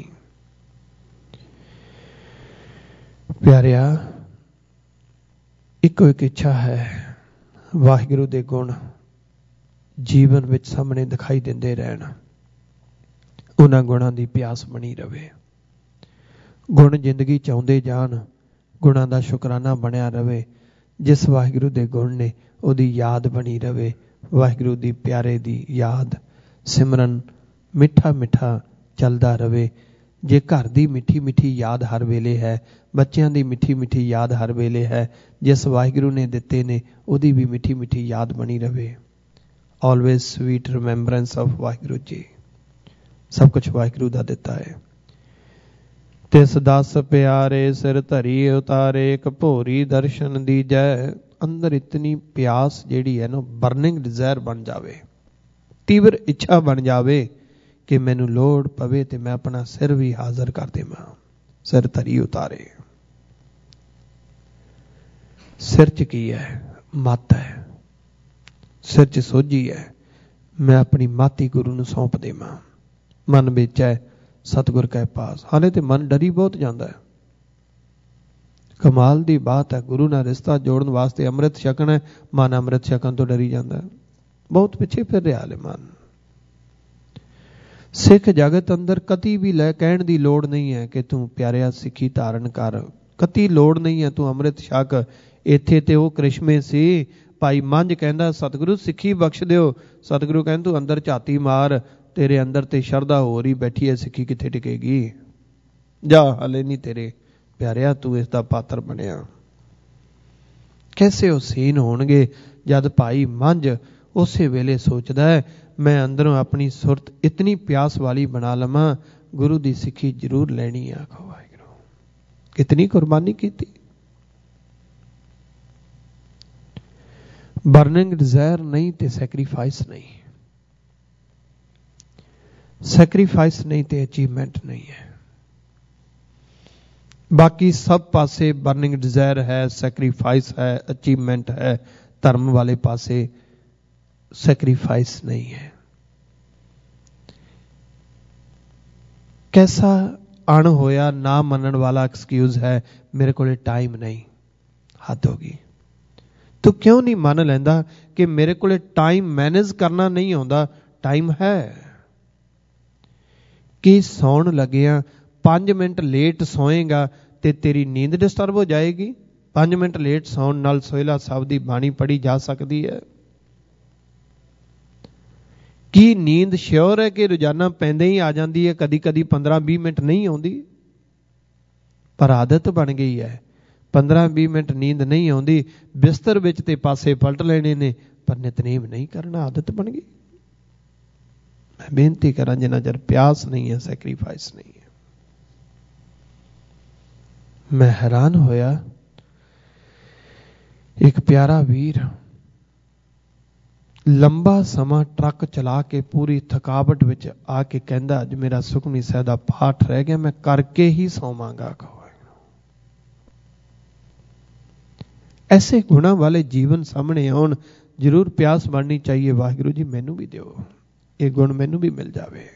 ਪਿਆਰਿਆ, ਇੱਕੋ ਇੱਕ ਇੱਛਾ ਹੈ, ਵਾਹਿਗੁਰੂ ਦੇ ਗੁਣ ਜੀਵਨ ਵਿੱਚ ਸਾਹਮਣੇ ਦਿਖਾਈ ਦਿੰਦੇ ਰਹਿਣ, ਉਹਨਾਂ ਗੁਣਾਂ ਦੀ ਪਿਆਸ ਬਣੀ ਰਵੇ। ਗੁਣ ਜ਼ਿੰਦਗੀ ਚ ਆਉਂਦੇ ਜਾਣ, ਗੁਣਾਂ ਦਾ ਸ਼ੁਕਰਾਨਾ ਬਣਿਆ ਰਵੇ। ਜਿਸ ਵਾਹਿਗੁਰੂ ਦੇ ਗੁਣ ਨੇ ਉਹਦੀ ਯਾਦ ਬਣੀ ਰਵੇ। ਵਾਹਿਗੁਰੂ ਦੀ ਪਿਆਰੇ ਦੀ ਯਾਦ, ਸਿਮਰਨ ਮਿੱਠਾ ਮਿੱਠਾ ਚੱਲਦਾ ਰਵੇ। ਜੇ ਘਰ ਦੀ ਮਿੱਠੀ ਮਿੱਠੀ ਯਾਦ ਹਰ ਵੇਲੇ ਹੈ, ਬੱਚਿਆਂ ਦੀ ਮਿੱਠੀ ਮਿੱਠੀ ਯਾਦ ਹਰ ਵੇਲੇ ਹੈ, ਜਿਸ ਵਾਹਿਗੁਰੂ ਨੇ ਦਿੱਤੇ ਨੇ ਉਹਦੀ ਵੀ ਮਿੱਠੀ ਮਿੱਠੀ ਯਾਦ ਬਣੀ ਰਵੇ। Always sweet remembrance of Waheguru ji. ਸਭ ਕੁਛ ਵਾਹਿਗੁਰੂ ਦਾ ਦਿੱਤਾ ਹੈ। ਤਿਸ ਦਸ ਪਿਆਰੇ ਸਿਰ ਧਰੀ ਉਤਾਰੇ, ਇੱਕ ਭੋਰੀ ਦਰਸ਼ਨ ਦੀਜੈ। ਅੰਦਰ ਇਤਨੀ ਪਿਆਸ ਜਿਹੜੀ ਹੈ ਨਾ, ਬਰਨਿੰਗ ਡਿਜ਼ਾਇਰ ਬਣ ਜਾਵੇ, ਤੀਵਰ ਇੱਛਾ ਬਣ ਜਾਵੇ ਕਿ ਮੈਨੂੰ ਲੋੜ ਪਵੇ ਤੇ ਮੈਂ ਆਪਣਾ ਸਿਰ ਵੀ ਹਾਜ਼ਰ ਕਰ ਦੇਵਾਂ। ਸਿਰ ਧਰੀ ਉਤਾਰੇ, ਸਿਰ ਚ ਕੀ ਹੈ? ਮੱਤ ਹੈ। ਸਿਰ ਚ ਸੋਝੀ ਹੈ, ਮੈਂ ਆਪਣੀ ਮਾਤੀ ਗੁਰੂ ਨੂੰ ਸੌਂਪ ਦੇਵਾਂ। ਮਨ ਵਿੱਚ ਹੈ ਸਤਿਗੁਰ ਕੈ ਪਾਸ। ਹਾਲੇ ਤੇ ਮਨ ਡਰੀ ਬਹੁਤ ਜਾਂਦਾ ਹੈ। ਕਮਾਲ ਦੀ ਬਾਤ ਹੈ, ਗੁਰੂ ਨਾਲ ਰਿਸ਼ਤਾ ਜੋੜਨ ਵਾਸਤੇ ਅੰਮ੍ਰਿਤ ਛਕਣਾ ਹੈ, ਮਨ ਅੰਮ੍ਰਿਤ ਛਕਣ ਤੋਂ ਡਰੀ ਜਾਂਦਾ, ਬਹੁਤ ਪਿੱਛੇ ਫਿਰ ਰਿਹਾ ਹਾਲੇ ਮਨ। ਸਿੱਖ ਜਗਤ ਅੰਦਰ ਕਦੀ ਵੀ ਲੈ ਕਹਿਣ ਦੀ ਲੋੜ ਨਹੀਂ ਹੈ ਕਿ ਤੂੰ ਪਿਆਰਿਆ ਸਿੱਖੀ ਧਾਰਨ ਕਰ, ਕਤੀ ਲੋੜ ਨਹੀਂ ਹੈ ਤੂੰ ਅੰਮ੍ਰਿਤ ਛਕ। ਇੱਥੇ ਤੇ ਉਹ ਕ੍ਰਿਸ਼ਮੇ ਸੀ। ਭਾਈ ਮੰਝ ਕਹਿੰਦਾ ਸਤਿਗੁਰੂ ਸਿੱਖੀ ਬਖਸ਼ ਦਿਓ। ਸਤਿਗੁਰੂ ਕਹਿੰਦੇ ਤੂੰ ਅੰਦਰ ਝਾਤੀ ਮਾਰ, ਤੇਰੇ ਅੰਦਰ ਤੇ ਸ਼ਰਧਾ ਹੋਰ ਹੀ ਬੈਠੀ ਹੈ, ਸਿੱਖੀ ਕਿੱਥੇ ਟਿਕੇਗੀ? ਜਾ, ਹਲੇ ਨਹੀਂ ਤੇਰੇ ਪਿਆਰਿਆ ਤੂੰ ਇਸ ਦਾ ਪਾਤਰ ਬਣਿਆ। ਕੈਸੇ ਉਹ ਸੀਨ ਹੋਣਗੇ ਜਦ ਭਾਈ ਮੰਝ ਉਸੇ ਵੇਲੇ ਸੋਚਦਾ ਹੈ ਮੈਂ ਅੰਦਰੋਂ ਆਪਣੀ ਸੁਰਤ ਇਤਨੀ ਪਿਆਸ ਵਾਲੀ ਬਣਾ ਲਵਾਂ, ਗੁਰੂ ਦੀ ਸਿੱਖੀ ਜ਼ਰੂਰ ਲੈਣੀ ਆ। ਆਖੋ ਵਾਹਿਗੁਰੂ, ਕਿਤਨੀ ਕੁਰਬਾਨੀ ਕੀਤੀ। ਬਰਨਿੰਗ ਡਿਜ਼ਾਇਰ ਨਹੀਂ ਤੇ ਸੈਕਰੀਫਾਈਸ ਨਹੀਂ, ਸੈਕਰੀਫਾਈਸ ਨਹੀਂ ਤੇ ਅਚੀਵਮੈਂਟ ਨਹੀਂ ਹੈ। ਬਾਕੀ ਸਭ ਪਾਸੇ ਬਰਨਿੰਗ ਡਿਜ਼ਾਇਰ ਹੈ, ਸੈਕਰੀਫਾਈਸ ਹੈ, ਅਚੀਵਮੈਂਟ ਹੈ। ਧਰਮ ਵਾਲੇ ਪਾਸੇ ਸੈਕਰੀਫਾਈਸ ਨਹੀਂ ਹੈ। ਕੈਸਾ ਅਣ ਹੋਇਆ ਨਾ ਮੰਨਣ ਵਾਲਾ ਐਕਸਕਿਊਜ਼ ਹੈ, ਮੇਰੇ ਕੋਲੇ ਟਾਈਮ ਨਹੀਂ। ਹੱਦ ਹੋ ਗਈ। ਤੂੰ ਕਿਉਂ ਨਹੀਂ ਮੰਨ ਲੈਂਦਾ ਕਿ ਮੇਰੇ ਕੋਲੇ ਟਾਈਮ ਮੈਨੇਜ ਕਰਨਾ ਨਹੀਂ ਆਉਂਦਾ? ਟਾਈਮ ਹੈ ਕਿ ਸੌਣ ਲੱਗਿਆ 5 ਮਿੰਟ ਲੇਟ ਸੌਏਗਾ ਤੇ ਤੇਰੀ ਨੀਂਦ ਡਿਸਟਰਬ ਹੋ ਜਾਏਗੀ। 5 ਮਿੰਟ ਲੇਟ ਸੌਣ ਨਾਲ ਸੋਹਿਲਾ ਸਾਹਿਬ ਦੀ ਬਾਣੀ ਪੜ੍ਹੀ ਜਾ ਸਕਦੀ ਹੈ। ਕੀ ਨੀਂਦ ਸ਼ੋਰ ਹੈ ਕਿ ਰੋਜ਼ਾਨਾ ਪੈਂਦੇ ਹੀ ਆ ਜਾਂਦੀ ਹੈ? ਕਦੀ ਕਦੀ 15-20 ਮਿੰਟ ਨਹੀਂ ਆਉਂਦੀ, ਪਰ ਆਦਤ ਬਣ ਗਈ ਹੈ। 15-20 ਮਿੰਟ ਨੀਂਦ ਨਹੀਂ ਆਉਂਦੀ, ਬਿਸਤਰ ਵਿੱਚ ਤੇ ਪਾਸੇ ਪਲਟ ਲੈਣੇ ਨੇ, ਪਰ ਨਿਤਨੇਮ ਨਹੀਂ ਕਰਨਾ, ਆਦਤ ਬਣ ਗਈ। ਮੈਂ ਬੇਨਤੀ ਕਰਾਂ, ਜਿੰਨਾ ਚਿਰ ਪਿਆਸ ਨਹੀਂ ਹੈ, ਸੈਕਰੀਫਾਈਸ ਨਹੀਂ ਹੈ। ਮੈਂ ਹੈਰਾਨ ਹੋਇਆ, ਇੱਕ ਪਿਆਰਾ ਵੀਰ ਲੰਬਾ ਸਮਾਂ ਟਰੱਕ ਚਲਾ ਕੇ ਪੂਰੀ ਥਕਾਵਟ ਵਿੱਚ ਆ ਕੇ ਕਹਿੰਦਾ, ਅੱਜ ਮੇਰਾ ਸੁਖਮਨੀ ਸਾਹਿਬ ਦਾ ਪਾਠ ਰਹਿ ਗਿਆ, ਮੈਂ ਕਰਕੇ ਹੀ ਸੌਵਾਂਗਾ। ਐਸੇ ਗੁਣਾਂ ਵਾਲੇ ਜੀਵਨ ਸਾਹਮਣੇ ਆਉਣ, ਜ਼ਰੂਰ ਪਿਆਸ ਬਣਨੀ ਚਾਹੀਏ, ਵਾਹਿਗੁਰੂ ਜੀ ਮੈਨੂੰ ਵੀ ਦਿਓ, ਇਹ ਗੁਣ ਮੈਨੂੰ ਵੀ ਮਿਲ ਜਾਵੇ।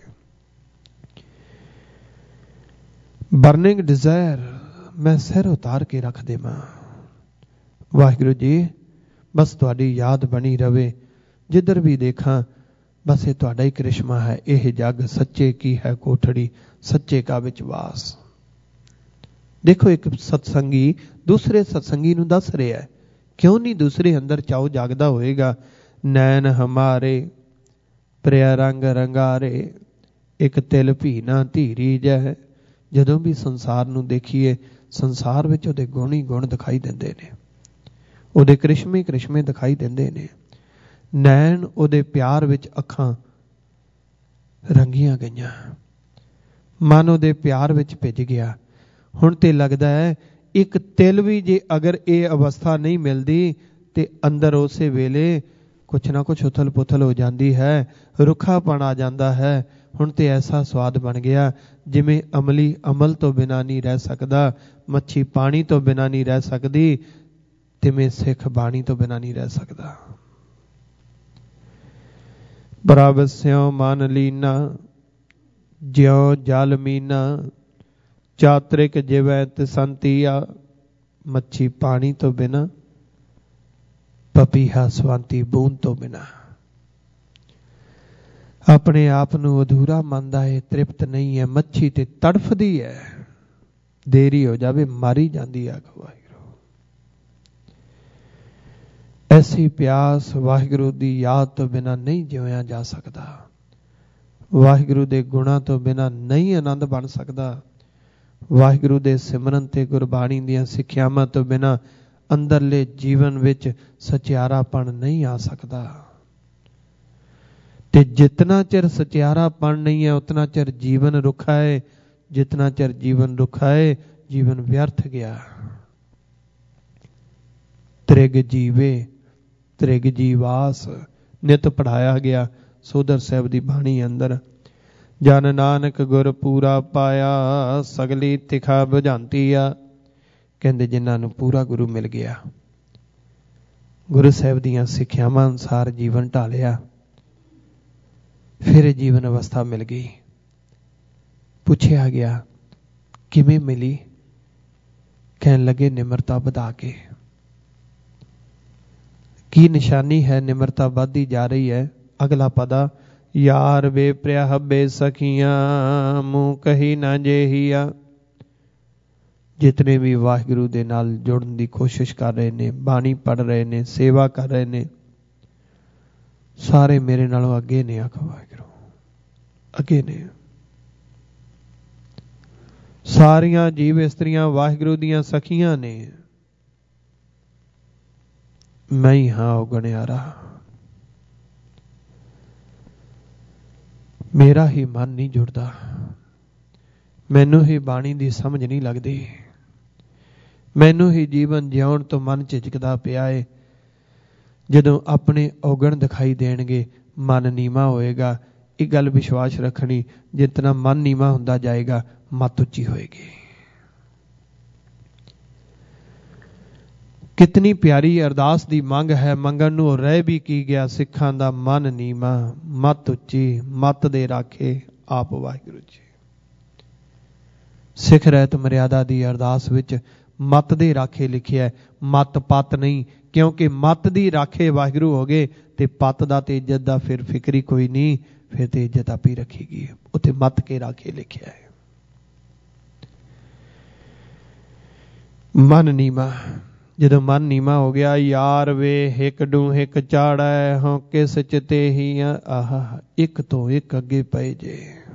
ਬਰਨਿੰਗ ਡਿਜ਼ਾਇਰ ਮੈਂ ਸਿਰ ਉਤਾਰ ਕੇ ਰੱਖ ਦੇਵਾਂ। ਵਾਹਿਗੁਰੂ ਜੀ ਬਸ ਤੁਹਾਡੀ ਯਾਦ ਬਣੀ ਰਵੇ, ਜਿੱਧਰ ਵੀ ਦੇਖਾਂ ਬਸ ਇਹ ਤੁਹਾਡਾ ਹੀ ਕ੍ਰਿਸ਼ਮਾ ਹੈ। ਇਹ ਜੱਗ ਸੱਚੇ ਕੀ ਹੈ ਕੋਠੜੀ, ਸੱਚੇ ਕਾ ਵਿੱਚ ਵਾਸ। ਦੇਖੋ, ਇੱਕ ਸਤਸੰਗੀ ਦੂਸਰੇ ਸਤਸੰਗੀ ਨੂੰ ਦੱਸ ਰਿਹਾ, ਕਿਉਂ ਨਹੀਂ ਦੂਸਰੇ ਅੰਦਰ ਚਾਉ ਜਾਗਦਾ ਹੋਏਗਾ। ਨੈਣ ਹਮਾਰੇ ਪ੍ਰਿਆ ਰੰਗ ਰੰਗਾਰੇ, ਇੱਕ ਤਿਲ ਭੀ ਨਾ ਧੀਰੀ ਜੈ। ਜਦੋਂ ਵੀ ਸੰਸਾਰ ਨੂੰ ਦੇਖੀਏ, ਸੰਸਾਰ ਵਿੱਚ ਉਹਦੇ ਗੁਣ ਹੀ ਗੁਣ ਦਿਖਾਈ ਦਿੰਦੇ ਨੇ, ਉਹਦੇ ਕ੍ਰਿਸ਼ਮੇ ਕ੍ਰਿਸ਼ਮੇ ਦਿਖਾਈ ਦਿੰਦੇ ਨੇ। ਨੈਣ ਉਹਦੇ ਪਿਆਰ ਵਿੱਚ ਅੱਖਾਂ ਰੰਗੀਆਂ ਗਈਆਂ, ਮਨ ਉਹਦੇ ਪਿਆਰ ਵਿੱਚ ਭਿੱਜ ਗਿਆ। ਹੁਣ ਤੇ ਲੱਗਦਾ ਹੈ ਇੱਕ ਤਿਲ ਵੀ ਜੇ ਅਗਰ ਇਹ ਅਵਸਥਾ ਨਹੀਂ ਮਿਲਦੀ ਤੇ ਅੰਦਰ ਉਸੇ ਵੇਲੇ ਕੁਛ ਨਾ ਕੁਛ ਉਥਲ ਪੁਥਲ ਹੋ ਜਾਂਦੀ ਹੈ, ਰੁੱਖਾਪਣ ਆ ਜਾਂਦਾ ਹੈ। ਹੁਣ ਤੇ ਐਸਾ ਸਵਾਦ ਬਣ ਗਿਆ, ਜਿਵੇਂ ਅਮਲੀ ਅਮਲ ਤੋਂ ਬਿਨਾਂ ਨਹੀਂ ਰਹਿ ਸਕਦਾ, ਮੱਛੀ ਪਾਣੀ ਤੋਂ ਬਿਨਾਂ ਨਹੀਂ ਰਹਿ ਸਕਦੀ, ਤਿਵੇਂ ਸਿੱਖ ਬਾਣੀ ਤੋਂ ਬਿਨਾਂ ਨਹੀਂ ਰਹਿ ਸਕਦਾ। ਪ੍ਰਭ ਸਿਉ ਮਨ ਲੀਨਾ, ਜਿਉ ਜਲ ਮੀਨਾ, ਚਾਤ੍ਰਿਕ ਜਿਵੈ ਤਸੰਤੀਆ। ਮੱਛੀ ਪਾਣੀ ਤੋਂ ਬਿਨਾਂ, ਪਪੀਹਾ ਸਵੰਤੀ ਬੂੰਦ ਤੋਂ ਬਿਨਾਂ। ਆਪਣੇ ਆਪ ਨੂੰ ਅਧੂਰਾ ਮੰਨਦਾ ਹੈ, ਤ੍ਰਿਪਤ ਨਹੀਂ ਹੈ। ਮੱਛੀ ਤੇ ਤੜਫਦੀ ਹੈ, ਦੇਰੀ ਹੋ ਜਾਵੇ ਮਾਰੀ ਜਾਂਦੀ ਹੈ। ਵਾਹਿਗੁਰੂ ਐਸੀ ਪਿਆਸ, ਵਾਹਿਗੁਰੂ ਦੀ ਯਾਦ ਤੋਂ ਬਿਨਾਂ ਨਹੀਂ ਜਿਉਇਆ ਜਾ ਸਕਦਾ। ਵਾਹਿਗੁਰੂ ਦੇ ਗੁਣਾਂ ਤੋਂ ਬਿਨਾਂ ਨਹੀਂ ਆਨੰਦ ਬਣ ਸਕਦਾ। ਵਾਹਿਗੁਰੂ ਦੇ ਸਿਮਰਨ ਤੇ ਗੁਰਬਾਣੀ ਦੀਆਂ ਸਿੱਖਿਆਵਾਂ ਤੋਂ ਬਿਨਾਂ ਅੰਦਰਲੇ ਜੀਵਨ ਵਿੱਚ ਸਚਿਆਰਾਪਣ ਨਹੀਂ ਆ ਸਕਦਾ। ਤੇ ਜਿਤਨਾ ਚਿਰ ਸਚਿਆਰਾਪਣ ਨਹੀਂ ਹੈ, ਉਤਨਾ ਚਿਰ ਜੀਵਨ ਰੁੱਖਾ ਹੈ। ਜਿਤਨਾ ਚਿਰ ਜੀਵਨ ਰੁੱਖਾ ਹੈ, ਜੀਵਨ ਵਿਅਰਥ ਗਿਆ। ਤ੍ਰਿਗ ਜੀਵੇ ਤ੍ਰਿਗ ਜੀਵਾਸ ਨਿਤ ਪੜਾਇਆ ਗਿਆ ਸੋਦਰ ਸਾਹਿਬ ਦੀ ਬਾਣੀ ਅੰਦਰ। ਜਨ ਨਾਨਕ ਗੁਰ ਪੂਰਾ ਪਾਇਆ, ਸਗਲੀ ਤਿਖਾ ਬੁਝਾਂਤੀ ਆ। ਕਹਿੰਦੇ ਜਿਨ੍ਹਾਂ ਨੂੰ ਪੂਰਾ ਗੁਰੂ ਮਿਲ ਗਿਆ, ਗੁਰੂ ਸਾਹਿਬ ਦੀਆਂ ਸਿੱਖਿਆਵਾਂ ਅਨੁਸਾਰ ਜੀਵਨ ਢਾਲਿਆ, ਫਿਰ ਜੀਵਨ ਅਵਸਥਾ ਮਿਲ ਗਈ। ਪੁੱਛਿਆ ਗਿਆ ਕਿਵੇਂ ਮਿਲੀ? ਕਹਿਣ ਲੱਗੇ ਨਿਮਰਤਾ ਵਧਾ ਕੇ। ਕੀ ਨਿਸ਼ਾਨੀ ਹੈ ਨਿਮਰਤਾ ਵੱਧਦੀ ਜਾ ਰਹੀ ਹੈ? ਅਗਲਾ ਪਦਾ, ਯਾਰ ਵੇ ਪ੍ਰਿਆ ਹੱਬੇ ਸਖੀਆਂ, ਮੂੰਹ ਕਹੀ ਨਾ ਜੇਹੀਆ। ਜਿਤਨੇ ਵੀ ਵਾਹਿਗੁਰੂ ਦੇ ਨਾਲ ਜੁੜਨ ਦੀ ਕੋਸ਼ਿਸ਼ ਕਰ ਰਹੇ ਨੇ, ਬਾਣੀ ਪੜ੍ਹ ਰਹੇ ਨੇ, ਸੇਵਾ ਕਰ ਰਹੇ ਨੇ, ਸਾਰੇ ਮੇਰੇ ਨਾਲੋਂ ਅੱਗੇ ਨੇ। ਆਖੋ ਵਾਹਿਗੁਰੂ, ਅੱਗੇ ਨੇ। ਸਾਰੀਆਂ ਜੀਵ ਇਸਤਰੀਆਂ ਵਾਹਿਗੁਰੂ ਦੀਆਂ ਸਖੀਆਂ ਨੇ, ਮੈਂ ਹੀ ਹਾਂ ਉਹ ਗਣਿਆਰਾ। ਮੇਰਾ ਹੀ ਮਨ ਨਹੀਂ ਜੁੜਦਾ, ਮੈਨੂੰ ਹੀ ਬਾਣੀ ਦੀ ਸਮਝ ਨਹੀਂ ਲੱਗਦੀ, ਮੈਨੂੰ ਹੀ ਜੀਵਨ ਜਿਉਣ ਤੋਂ ਮਨ ਝਿਜਕਦਾ ਪਿਆ ਏ। ਜਦੋਂ ਆਪਣੇ ਔਗਣ ਦਿਖਾਈ ਦੇਣਗੇ, ਮਨ ਨੀਵਾਂ ਹੋਏਗਾ। ਇਹ ਗੱਲ ਵਿਸ਼ਵਾਸ ਰੱਖਣੀ, ਜਿਤਨਾ ਮਨ ਨੀਵਾਂ ਹੁੰਦਾ ਜਾਏਗਾ, ਮੱਤ ਉੱਚੀ ਹੋਏਗੀ। ਕਿਤਨੀ ਪਿਆਰੀ ਅਰਦਾਸ ਦੀ ਮੰਗ ਹੈ, ਮੰਗਣ ਨੂੰ ਰਹਿ ਵੀ ਕੀ ਗਿਆ। ਸਿੱਖਾਂ ਦਾ ਮਨ ਨੀਵਾਂ, ਮੱਤ ਉੱਚੀ, ਮੱਤ ਦੇ ਰਾਖੇ ਆਪ ਵਾਹਿਗੁਰੂ ਜੀ। ਸਿੱਖ ਰਹਿਤ ਮਰਿਆਦਾ ਦੀ ਅਰਦਾਸ ਵਿੱਚ ਮੱਤ ਦੇ ਰਾਖੇ ਲਿਖਿਆ, ਮੱਤ ਪੱਤ ਨਹੀਂ। ਕਿਉਂਕਿ ਮੱਤ ਦੀ ਰਾਖੇ ਵਾਹਿਗੁਰੂ ਹੋ ਗਏ ਤੇ ਪੱਤ ਦਾ ਤੇ ਇੱਜ਼ਤ ਦਾ ਫਿਰ ਫਿਕਰ ਹੀ ਕੋਈ ਨਹੀਂ, ਫਿਰ ਤੇ ਇੱਜ਼ਤ ਆਪੀ ਰੱਖੇਗੀ। ਉੱਥੇ ਮੱਤ ਕੇ ਰਾਖੇ ਲਿਖਿਆ ਹੈ। ਮਨ ਨੀਮਾ। ਜਦੋਂ ਮਨ ਨੀਮਾ ਹੋ ਗਿਆ, ਯਾਰ ਵੇ ਹਿਕ ਡੂੰ ਹਿਕ ਚਾੜੈ, ਹੋਂ ਕਿਸ ਚਿਤੇ ਹੀ ਆਹ ਇੱਕ ਤੋਂ ਇੱਕ ਅੱਗੇ ਪਏ ਜੇ।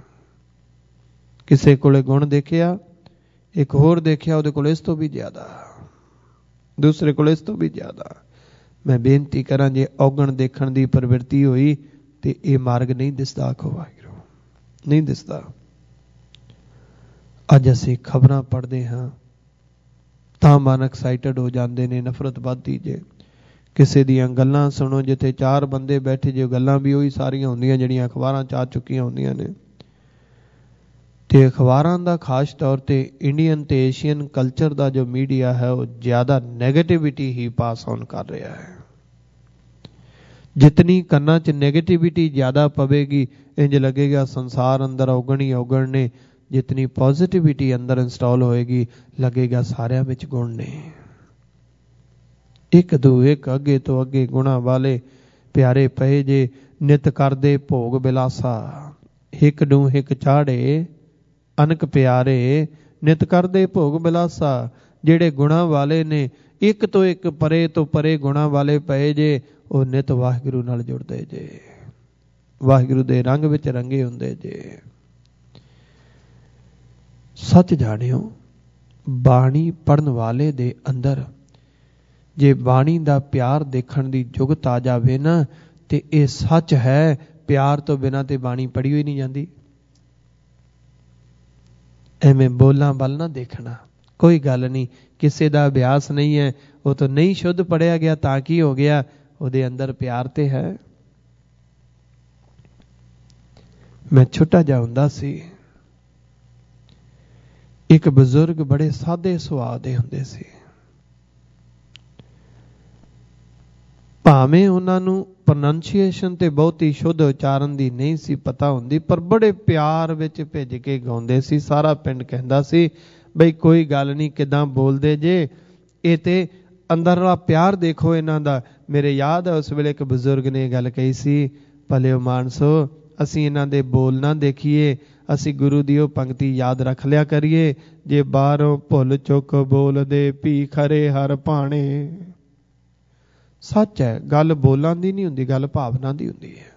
ਕਿਸੇ ਕੋਲੇ ਗੁਣ ਦੇਖਿਆ, ਇੱਕ ਹੋਰ ਦੇਖਿਆ, ਉਹਦੇ ਕੋਲ ਇਸ ਤੋਂ ਵੀ ਜ਼ਿਆਦਾ, ਦੂਸਰੇ ਕੋਲ ਇਸ ਤੋਂ ਵੀ ਜ਼ਿਆਦਾ। ਮੈਂ ਬੇਨਤੀ ਕਰਾਂ, ਜੇ ਔਗਣ ਦੇਖਣ ਦੀ ਪ੍ਰਵਿਰਤੀ ਹੋਈ ਤੇ ਇਹ ਮਾਰਗ ਨਹੀਂ ਦਿਸਦਾ। ਆਖੋ ਵਾਹਿਗੁਰੂ, ਨਹੀਂ ਦਿਸਦਾ। ਅੱਜ ਅਸੀਂ ਖਬਰਾਂ ਪੜ੍ਹਦੇ ਹਾਂ ਤਾਂ ਮਨ ਐਕਸਾਈਟਡ ਹੋ ਜਾਂਦੇ ਨੇ, ਨਫ਼ਰਤ ਵੱਧਦੀ ਜੇ। ਕਿਸੇ ਦੀਆਂ ਗੱਲਾਂ ਸੁਣੋ, ਜਿੱਥੇ ਚਾਰ ਬੰਦੇ ਬੈਠੇ ਜੇ, ਗੱਲਾਂ ਵੀ ਉਹੀ ਸਾਰੀਆਂ ਹੁੰਦੀਆਂ ਜਿਹੜੀਆਂ ਅਖਬਾਰਾਂ 'ਚ ਆ ਚੁੱਕੀਆਂ ਹੁੰਦੀਆਂ ਨੇ। ਤੇ ਅਖਬਾਰਾਂ ਦਾ ਖਾਸ ਤੌਰ ਤੇ ਇੰਡੀਅਨ ਤੇ ਏਸ਼ੀਅਨ ਕਲਚਰ ਦਾ ਜੋ ਮੀਡੀਆ ਹੈ, ਉਹ ਜ਼ਿਆਦਾ ਨੈਗੇਟਿਵਿਟੀ ਹੀ ਪਾਸ ਔਨ ਕਰ ਰਿਹਾ ਹੈ। ਜਿਤਨੀ ਕੰਨਾਂ 'ਚ ਨੈਗੇਟਿਵਿਟੀ ਜ਼ਿਆਦਾ ਪਵੇਗੀ, ਇੰਜ ਲੱਗੇਗਾ ਸੰਸਾਰ ਅੰਦਰ ਔਗਣ ਹੀ ਔਗਣ ਨੇ। ਜਿਤਨੀ ਪੋਜ਼ਿਟਿਵਿਟੀ ਅੰਦਰ ਇੰਸਟਾਲ ਹੋਏਗੀ, ਲੱਗੇਗਾ ਸਾਰਿਆਂ ਵਿੱਚ ਗੁਣ ਨੇ। ਇੱਕ ਦੋ ਇੱਕ ਅੱਗੇ ਤੋਂ ਅੱਗੇ ਗੁਣਾਂ ਵਾਲੇ ਪਿਆਰੇ ਪਏ ਜੇ। ਨਿਤ ਕਰਦੇ ਭੋਗ ਬਿਲਾਸਾ, ਹਿਕ ਡੂੰ ਹਿਕ ਚਾੜੇ ਅਨਕ ਪਿਆਰੇ, ਨਿਤ ਕਰਦੇ ਭੋਗ ਬਿਲਾਸਾ। ਜਿਹੜੇ ਗੁਣਾਂ ਵਾਲੇ ਨੇ, ਇੱਕ ਤੋਂ ਇੱਕ ਪਰੇ ਤੋਂ ਪਰੇ ਗੁਣਾਂ ਵਾਲੇ ਪਏ ਜੇ, ਉਹ ਨਿਤ ਵਾਹਿਗੁਰੂ ਨਾਲ ਜੁੜਦੇ ਜੇ, ਵਾਹਿਗੁਰੂ ਦੇ ਰੰਗ ਵਿੱਚ ਰੰਗੇ ਹੁੰਦੇ ਜੇ। ਸੱਚ ਜਾਣਿਓ, ਬਾਣੀ ਪੜ੍ਹਨ ਵਾਲੇ ਦੇ ਅੰਦਰ ਜੇ ਬਾਣੀ ਦਾ ਪਿਆਰ ਦੇਖਣ ਦੀ ਜੁਗਤ ਆ ਜਾਵੇ ਨਾ, ਤੇ ਇਹ ਸੱਚ ਹੈ, ਪਿਆਰ ਤੋਂ ਬਿਨਾਂ ਤੇ ਬਾਣੀ ਪੜ੍ਹੀ ਹੋਈ ਨਹੀਂ ਜਾਂਦੀ। ਐਵੇਂ ਬੋਲਾਂ ਵੱਲ ਨਾ ਦੇਖਣਾ, ਕੋਈ ਗੱਲ ਨਹੀਂ, ਕਿਸੇ ਦਾ ਅਭਿਆਸ ਨਹੀਂ ਹੈ, ਉਹ ਤਾਂ ਨਹੀਂ ਸ਼ੁੱਧ ਪੜ੍ਹਿਆ ਗਿਆ ਤਾਂ ਕੀ ਹੋ ਗਿਆ, ਉਹਦੇ ਅੰਦਰ ਪਿਆਰ ਤੇ ਹੈ। ਮੈਂ ਛੋਟਾ ਜਿਹਾ ਹੁੰਦਾ ਸੀ, ਇੱਕ ਬਜ਼ੁਰਗ ਬੜੇ ਸਾਦੇ ਸੁਭਾਅ ਦੇ ਹੁੰਦੇ ਸੀ। ਭਾਵੇਂ ਉਹਨਾਂ ਨੂੰ ਪ੍ਰੋਨੰਸੀਏਸ਼ਨ ਤੇ ਬਹੁਤੀ ਸ਼ੁੱਧ ਉਚਾਰਨ ਦੀ ਨਹੀਂ ਸੀ ਪਤਾ ਹੁੰਦੀ, ਪਰ ਬੜੇ ਪਿਆਰ ਵਿੱਚ ਭਿੱਜ ਕੇ ਗਾਉਂਦੇ ਸੀ। ਸਾਰਾ ਪਿੰਡ ਕਹਿੰਦਾ ਸੀ ਬਈ ਕੋਈ ਗੱਲ ਨਹੀਂ, ਕਿੱਦਾਂ ਬੋਲਦੇ ਜੇ, ਇਹ ਤੇ ਅੰਦਰਲਾ ਪਿਆਰ ਦੇਖੋ ਇਹਨਾਂ ਦਾ। ਮੇਰੇ ਯਾਦ ਹੈ ਉਸ ਵੇਲੇ ਇੱਕ ਬਜ਼ੁਰਗ ਨੇ ਗੱਲ ਕਹੀ ਸੀ, ਭਲਿਓ ਮਾਨਸੋ, ਅਸੀਂ ਇਹਨਾਂ ਦੇ ਬੋਲ ਨਾ ਦੇਖੀਏ, ਅਸੀਂ ਗੁਰੂ ਦੀ ਉਹ ਪੰਕਤੀ ਯਾਦ ਰੱਖ ਲਿਆ ਕਰੀਏ, ਜੇ ਬਾਹਰੋਂ ਭੁੱਲ ਚੁੱਕ ਬੋਲਦੇ ਭੀ ਖਰੇ ਹਰ ਭਾਣੇ। ਸੱਚ ਹੈ, ਗੱਲ ਬੋਲਾਂ ਦੀ ਨਹੀਂ ਹੁੰਦੀ, ਗੱਲ ਭਾਵਨਾ ਦੀ ਹੁੰਦੀ ਹੈ।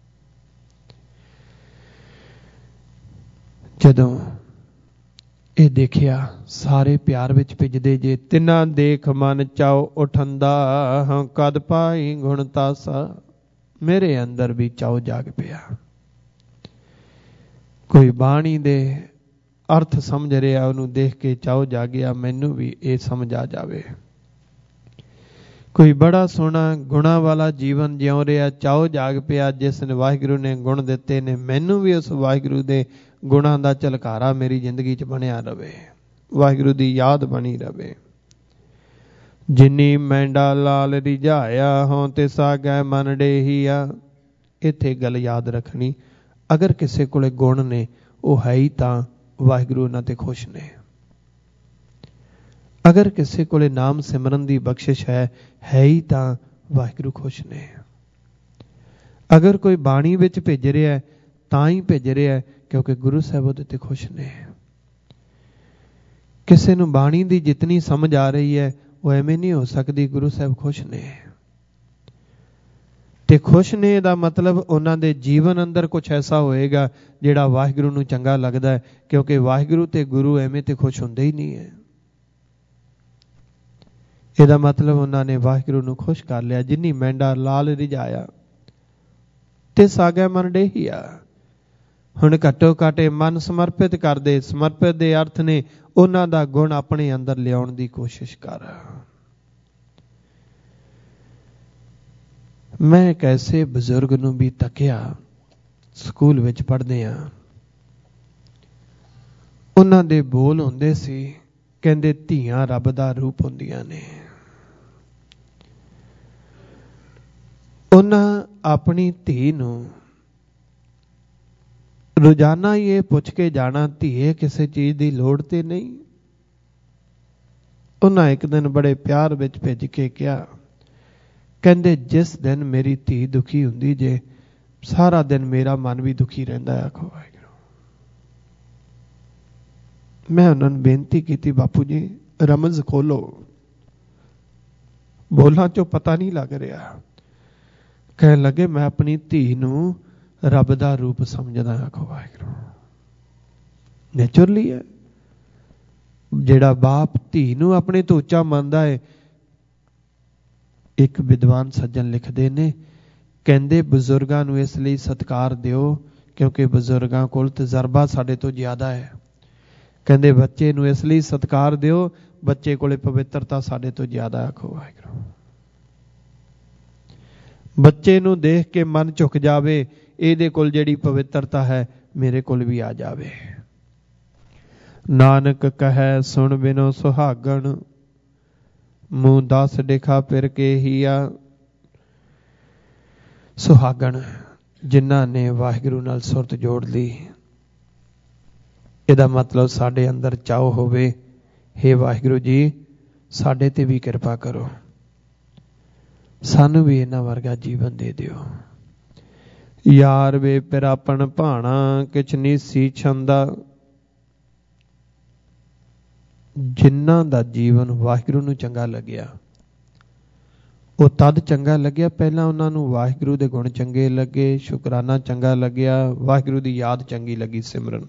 ਜਦੋਂ ਇਹ ਦੇਖਿਆ ਸਾਰੇ ਪਿਆਰ ਵਿੱਚ ਭਿੱਜਦੇ ਜੇ। ਤਿੰਨਾਂ ਦੇਖ ਮਨ ਚਾਉ ਉਠੰਦਾ, ਹਾਂ ਕਦ ਪਾਈ ਗੁਣ ਤਾਸਾ। ਮੇਰੇ ਅੰਦਰ ਵੀ ਚਾਉ ਜਾਗ ਪਿਆ। ਕੋਈ ਬਾਣੀ ਦੇ ਅਰਥ ਸਮਝ ਰਿਹਾ, ਉਹਨੂੰ ਦੇਖ ਕੇ ਚਾਉ ਜਾਗਿਆ, ਮੈਨੂੰ ਵੀ ਇਹ ਸਮਝ ਆ ਜਾਵੇ। ਕੋਈ ਬੜਾ ਸੋਹਣਾ ਗੁਣਾਂ ਵਾਲਾ ਜੀਵਨ ਜਿਉ ਰਿਹਾ, ਚਾਉ ਜਾਗ ਪਿਆ, ਜਿਸ ਨੇ ਵਾਹਿਗੁਰੂ ਨੇ ਗੁਣ ਦਿੱਤੇ ਨੇ, ਮੈਨੂੰ ਵੀ ਉਸ ਵਾਹਿਗੁਰੂ ਦੇ ਗੁਣਾਂ ਦਾ ਝਲਕਾਰਾ ਮੇਰੀ ਜ਼ਿੰਦਗੀ 'ਚ ਬਣਿਆ ਰਵੇ, ਵਾਹਿਗੁਰੂ ਦੀ ਯਾਦ ਬਣੀ ਰਵੇ। ਜਿਨੀ ਮੈਂਡਾ ਲਾਲ ਰਿਝਾਇਆ, ਹੋਂ ਤਿਸ ਆਗੈ ਮਨ ਡੇਹੀਆ। ਇੱਥੇ ਗੱਲ ਯਾਦ ਰੱਖਣੀ, ਅਗਰ ਕਿਸੇ ਕੋਲੇ ਗੁਣ ਨੇ, ਉਹ ਹੈ ਹੀ ਤਾਂ ਵਾਹਿਗੁਰੂ ਉਹਨਾਂ ਤੇ ਖੁਸ਼ ਨੇ। ਅਗਰ ਕਿਸੇ ਕੋਲੇ ਨਾਮ ਸਿਮਰਨ ਦੀ ਬਖਸ਼ਿਸ਼ ਹੈ ਹੀ ਤਾਂ ਵਾਹਿਗੁਰੂ ਖੁਸ਼ ਨੇ। ਅਗਰ ਕੋਈ ਬਾਣੀ ਵਿੱਚ ਭਿੱਜ ਰਿਹਾ ਤਾਂ ਹੀ ਭਿੱਜ ਰਿਹਾ ਕਿਉਂਕਿ ਗੁਰੂ ਸਾਹਿਬ ਉਹਦੇ ਤੇ ਖੁਸ਼ ਨੇ। ਕਿਸੇ ਨੂੰ ਬਾਣੀ ਦੀ ਜਿਤਨੀ ਸਮਝ ਆ ਰਹੀ ਹੈ ਉਹ ਐਵੇਂ ਨਹੀਂ ਹੋ ਸਕਦੀ, ਗੁਰੂ ਸਾਹਿਬ ਖੁਸ਼ ਨੇ। ਤੇ ਖੁਸ਼ ਨੇ ਦਾ ਮਤਲਬ ਉਹਨਾਂ ਦੇ ਜੀਵਨ ਅੰਦਰ ਕੁਝ ਐਸਾ ਹੋਏਗਾ ਜਿਹੜਾ ਵਾਹਿਗੁਰੂ ਨੂੰ ਚੰਗਾ ਲੱਗਦਾ ਹੈ, ਕਿਉਂਕਿ ਵਾਹਿਗੁਰੂ ਤੇ ਗੁਰੂ ਐਵੇਂ ਤੇ ਖੁਸ਼ ਹੁੰਦੇ ਹੀ ਨਹੀਂ ਹੈ। ਇਹਦਾ ਮਤਲਬ ਉਹਨਾਂ ਨੇ ਵਾਹਿਗੁਰੂ ਨੂੰ ਖੁਸ਼ ਕਰ ਲਿਆ। ਜਿਨੀ ਮੈਂਡਾ ਲਾਲ ਰਿਝਾਇਆ ਤੇ ਸਾਗੈ ਮਨ ਡੇਹੀਆ। ਹੁਣ ਘੱਟੋ ਘੱਟ ਮਨ ਸਮਰਪਿਤ ਕਰਦੇ। ਸਮਰਪਿਤ ਦੇ ਅਰਥ ਨੇ ਉਹਨਾਂ ਦਾ ਗੁਣ ਆਪਣੇ ਅੰਦਰ ਲਿਆਉਣ ਦੀ ਕੋਸ਼ਿਸ਼ ਕਰ। ਮੈਂ ਇੱਕ ਐਸੇ ਬਜ਼ੁਰਗ ਨੂੰ ਵੀ ਤੱਕਿਆ, ਸਕੂਲ ਵਿੱਚ ਪੜ੍ਹਦੇ ਹਾਂ, ਉਹਨਾਂ ਦੇ ਬੋਲ ਹੁੰਦੇ ਸੀ, ਕਹਿੰਦੇ ਧੀਆਂ ਰੱਬ ਦਾ ਰੂਪ ਹੁੰਦੀਆਂ ਨੇ। ਉਹਨਾਂ ਆਪਣੀ ਧੀ ਨੂੰ ਰੋਜ਼ਾਨਾ ਹੀ ਇਹ ਪੁੱਛ ਕੇ ਜਾਣਾ, ਧੀਏ ਕਿਸੇ ਚੀਜ਼ ਦੀ ਲੋੜ ਤੇ ਨਹੀਂ। ਉਹਨਾਂ ਇੱਕ ਦਿਨ ਬੜੇ ਪਿਆਰ ਵਿੱਚ ਭਿੱਜ ਕੇ ਕਿਹਾ, ਕਹਿੰਦੇ ਜਿਸ ਦਿਨ ਮੇਰੀ ਧੀ ਦੁਖੀ ਹੁੰਦੀ ਜੇ, ਸਾਰਾ ਦਿਨ ਮੇਰਾ ਮਨ ਵੀ ਦੁਖੀ ਰਹਿੰਦਾ ਹੈ। ਆਖੋ ਵਾਹਿਗੁਰੂ। ਮੈਂ ਉਹਨਾਂ ਨੂੰ ਬੇਨਤੀ ਕੀਤੀ, ਬਾਪੂ ਜੀ ਰਮਜ਼ ਖੋਲੋ। ਬੋਲਾਂ ਚੋਂ ਪਤਾ ਨਹੀਂ ਲੱਗ ਰਿਹਾ। ਕਹਿਣ ਲੱਗੇ ਮੈਂ ਆਪਣੀ ਧੀ ਨੂੰ ਰੱਬ ਦਾ ਰੂਪ ਸਮਝਦਾ। ਆਖੋ ਵਾਹਿਗੁਰੂ। ਨੇਚਰਲੀ ਹੈ। ਜਿਹੜਾ ਬਾਪ ਧੀ ਨੂੰ ਆਪਣੇ ਤੋਂ ਉੱਚਾ ਮੰਨਦਾ ਹੈ। ਇੱਕ ਵਿਦਵਾਨ ਸੱਜਣ ਲਿਖਦੇ ਨੇ, ਕਹਿੰਦੇ ਬਜ਼ੁਰਗਾਂ ਨੂੰ ਇਸ ਲਈ ਸਤਿਕਾਰ ਦਿਓ ਕਿਉਂਕਿ ਬਜ਼ੁਰਗਾਂ ਕੋਲ ਤਜਰਬਾ ਸਾਡੇ ਤੋਂ ਜ਼ਿਆਦਾ ਹੈ। ਕਹਿੰਦੇ ਬੱਚੇ ਨੂੰ ਇਸ ਲਈ ਸਤਿਕਾਰ ਦਿਓ, ਬੱਚੇ ਕੋਲੇ ਪਵਿੱਤਰਤਾ ਸਾਡੇ ਤੋਂ ਜ਼ਿਆਦਾ। ਆਖੋ ਵਾਹਿਗੁਰੂ। ਬੱਚੇ ਨੂੰ ਦੇਖ ਕੇ ਮਨ ਝੁਕ ਜਾਵੇ, ਇਹਦੇ ਕੋਲ ਜਿਹੜੀ ਪਵਿੱਤਰਤਾ ਹੈ ਮੇਰੇ ਕੋਲ ਵੀ ਆ ਜਾਵੇ। ਨਾਨਕ ਕਹੈ ਸੁਣ ਬਿਨੋ ਸੁਹਾਗਣ, ਮੂੰਹ 10 ਡਿਖਾ ਫਿਰ ਕੇ ਹੀ ਆ। ਸੁਹਾਗਣ ਜਿਨ੍ਹਾਂ ਨੇ ਵਾਹਿਗੁਰੂ ਨਾਲ ਸੁਰਤ ਜੋੜ ਲਈ। ਇਹਦਾ ਮਤਲਬ ਸਾਡੇ ਅੰਦਰ ਚਾਉ ਹੋਵੇ, ਹੇ ਵਾਹਿਗੁਰੂ ਜੀ ਸਾਡੇ ਤੇ ਵੀ ਕਿਰਪਾ ਕਰੋ, ਸਾਨੂੰ ਵੀ ਇਹਨਾਂ ਵਰਗਾ ਜੀਵਨ ਦੇ ਦਿਓ। ਯਾਰ ਵੇ ਪਿਰਾਪਣ ਭਾਣਾ, ਕਿਛ ਨੀਸੀ ਛੰਦਾ। ਜਿਨ੍ਹਾਂ ਦਾ ਜੀਵਨ ਵਾਹਿਗੁਰੂ ਨੂੰ ਚੰਗਾ ਲੱਗਿਆ, ਉਹ ਤਦ ਚੰਗਾ ਲੱਗਿਆ ਪਹਿਲਾਂ ਉਹਨਾਂ ਨੂੰ ਵਾਹਿਗੁਰੂ ਦੇ ਗੁਣ ਚੰਗੇ ਲੱਗੇ, ਸ਼ੁਕਰਾਨਾ ਚੰਗਾ ਲੱਗਿਆ, ਵਾਹਿਗੁਰੂ ਦੀ ਯਾਦ ਚੰਗੀ ਲੱਗੀ, ਸਿਮਰਨ।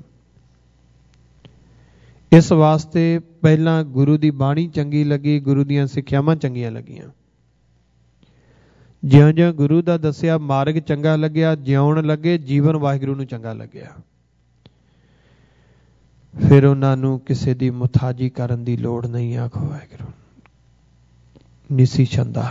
ਇਸ ਵਾਸਤੇ ਪਹਿਲਾਂ ਗੁਰੂ ਦੀ ਬਾਣੀ ਚੰਗੀ ਲੱਗੀ, ਗੁਰੂ ਦੀਆਂ ਸਿੱਖਿਆਵਾਂ ਚੰਗੀਆਂ ਲੱਗੀਆਂ। ਜਿਉਂ-ਜਿਉਂ ਗੁਰੂ ਦਾ ਦੱਸਿਆ ਮਾਰਗ ਚੰਗਾ ਲੱਗਿਆ, ਜਿਉਣ ਲੱਗੇ ਜੀਵਨ ਵਾਹਿਗੁਰੂ ਨੂੰ ਚੰਗਾ ਲੱਗਿਆ। ਫਿਰ ਉਹਨਾਂ ਨੂੰ ਕਿਸੇ ਦੀ ਮੁਤਾਜੀ ਕਰਨ ਦੀ ਲੋੜ ਨਹੀਂ। ਆਖੋ ਵਾਹਿਗੁਰੂ। ਨਿਸੀ ਛੰਦਾ।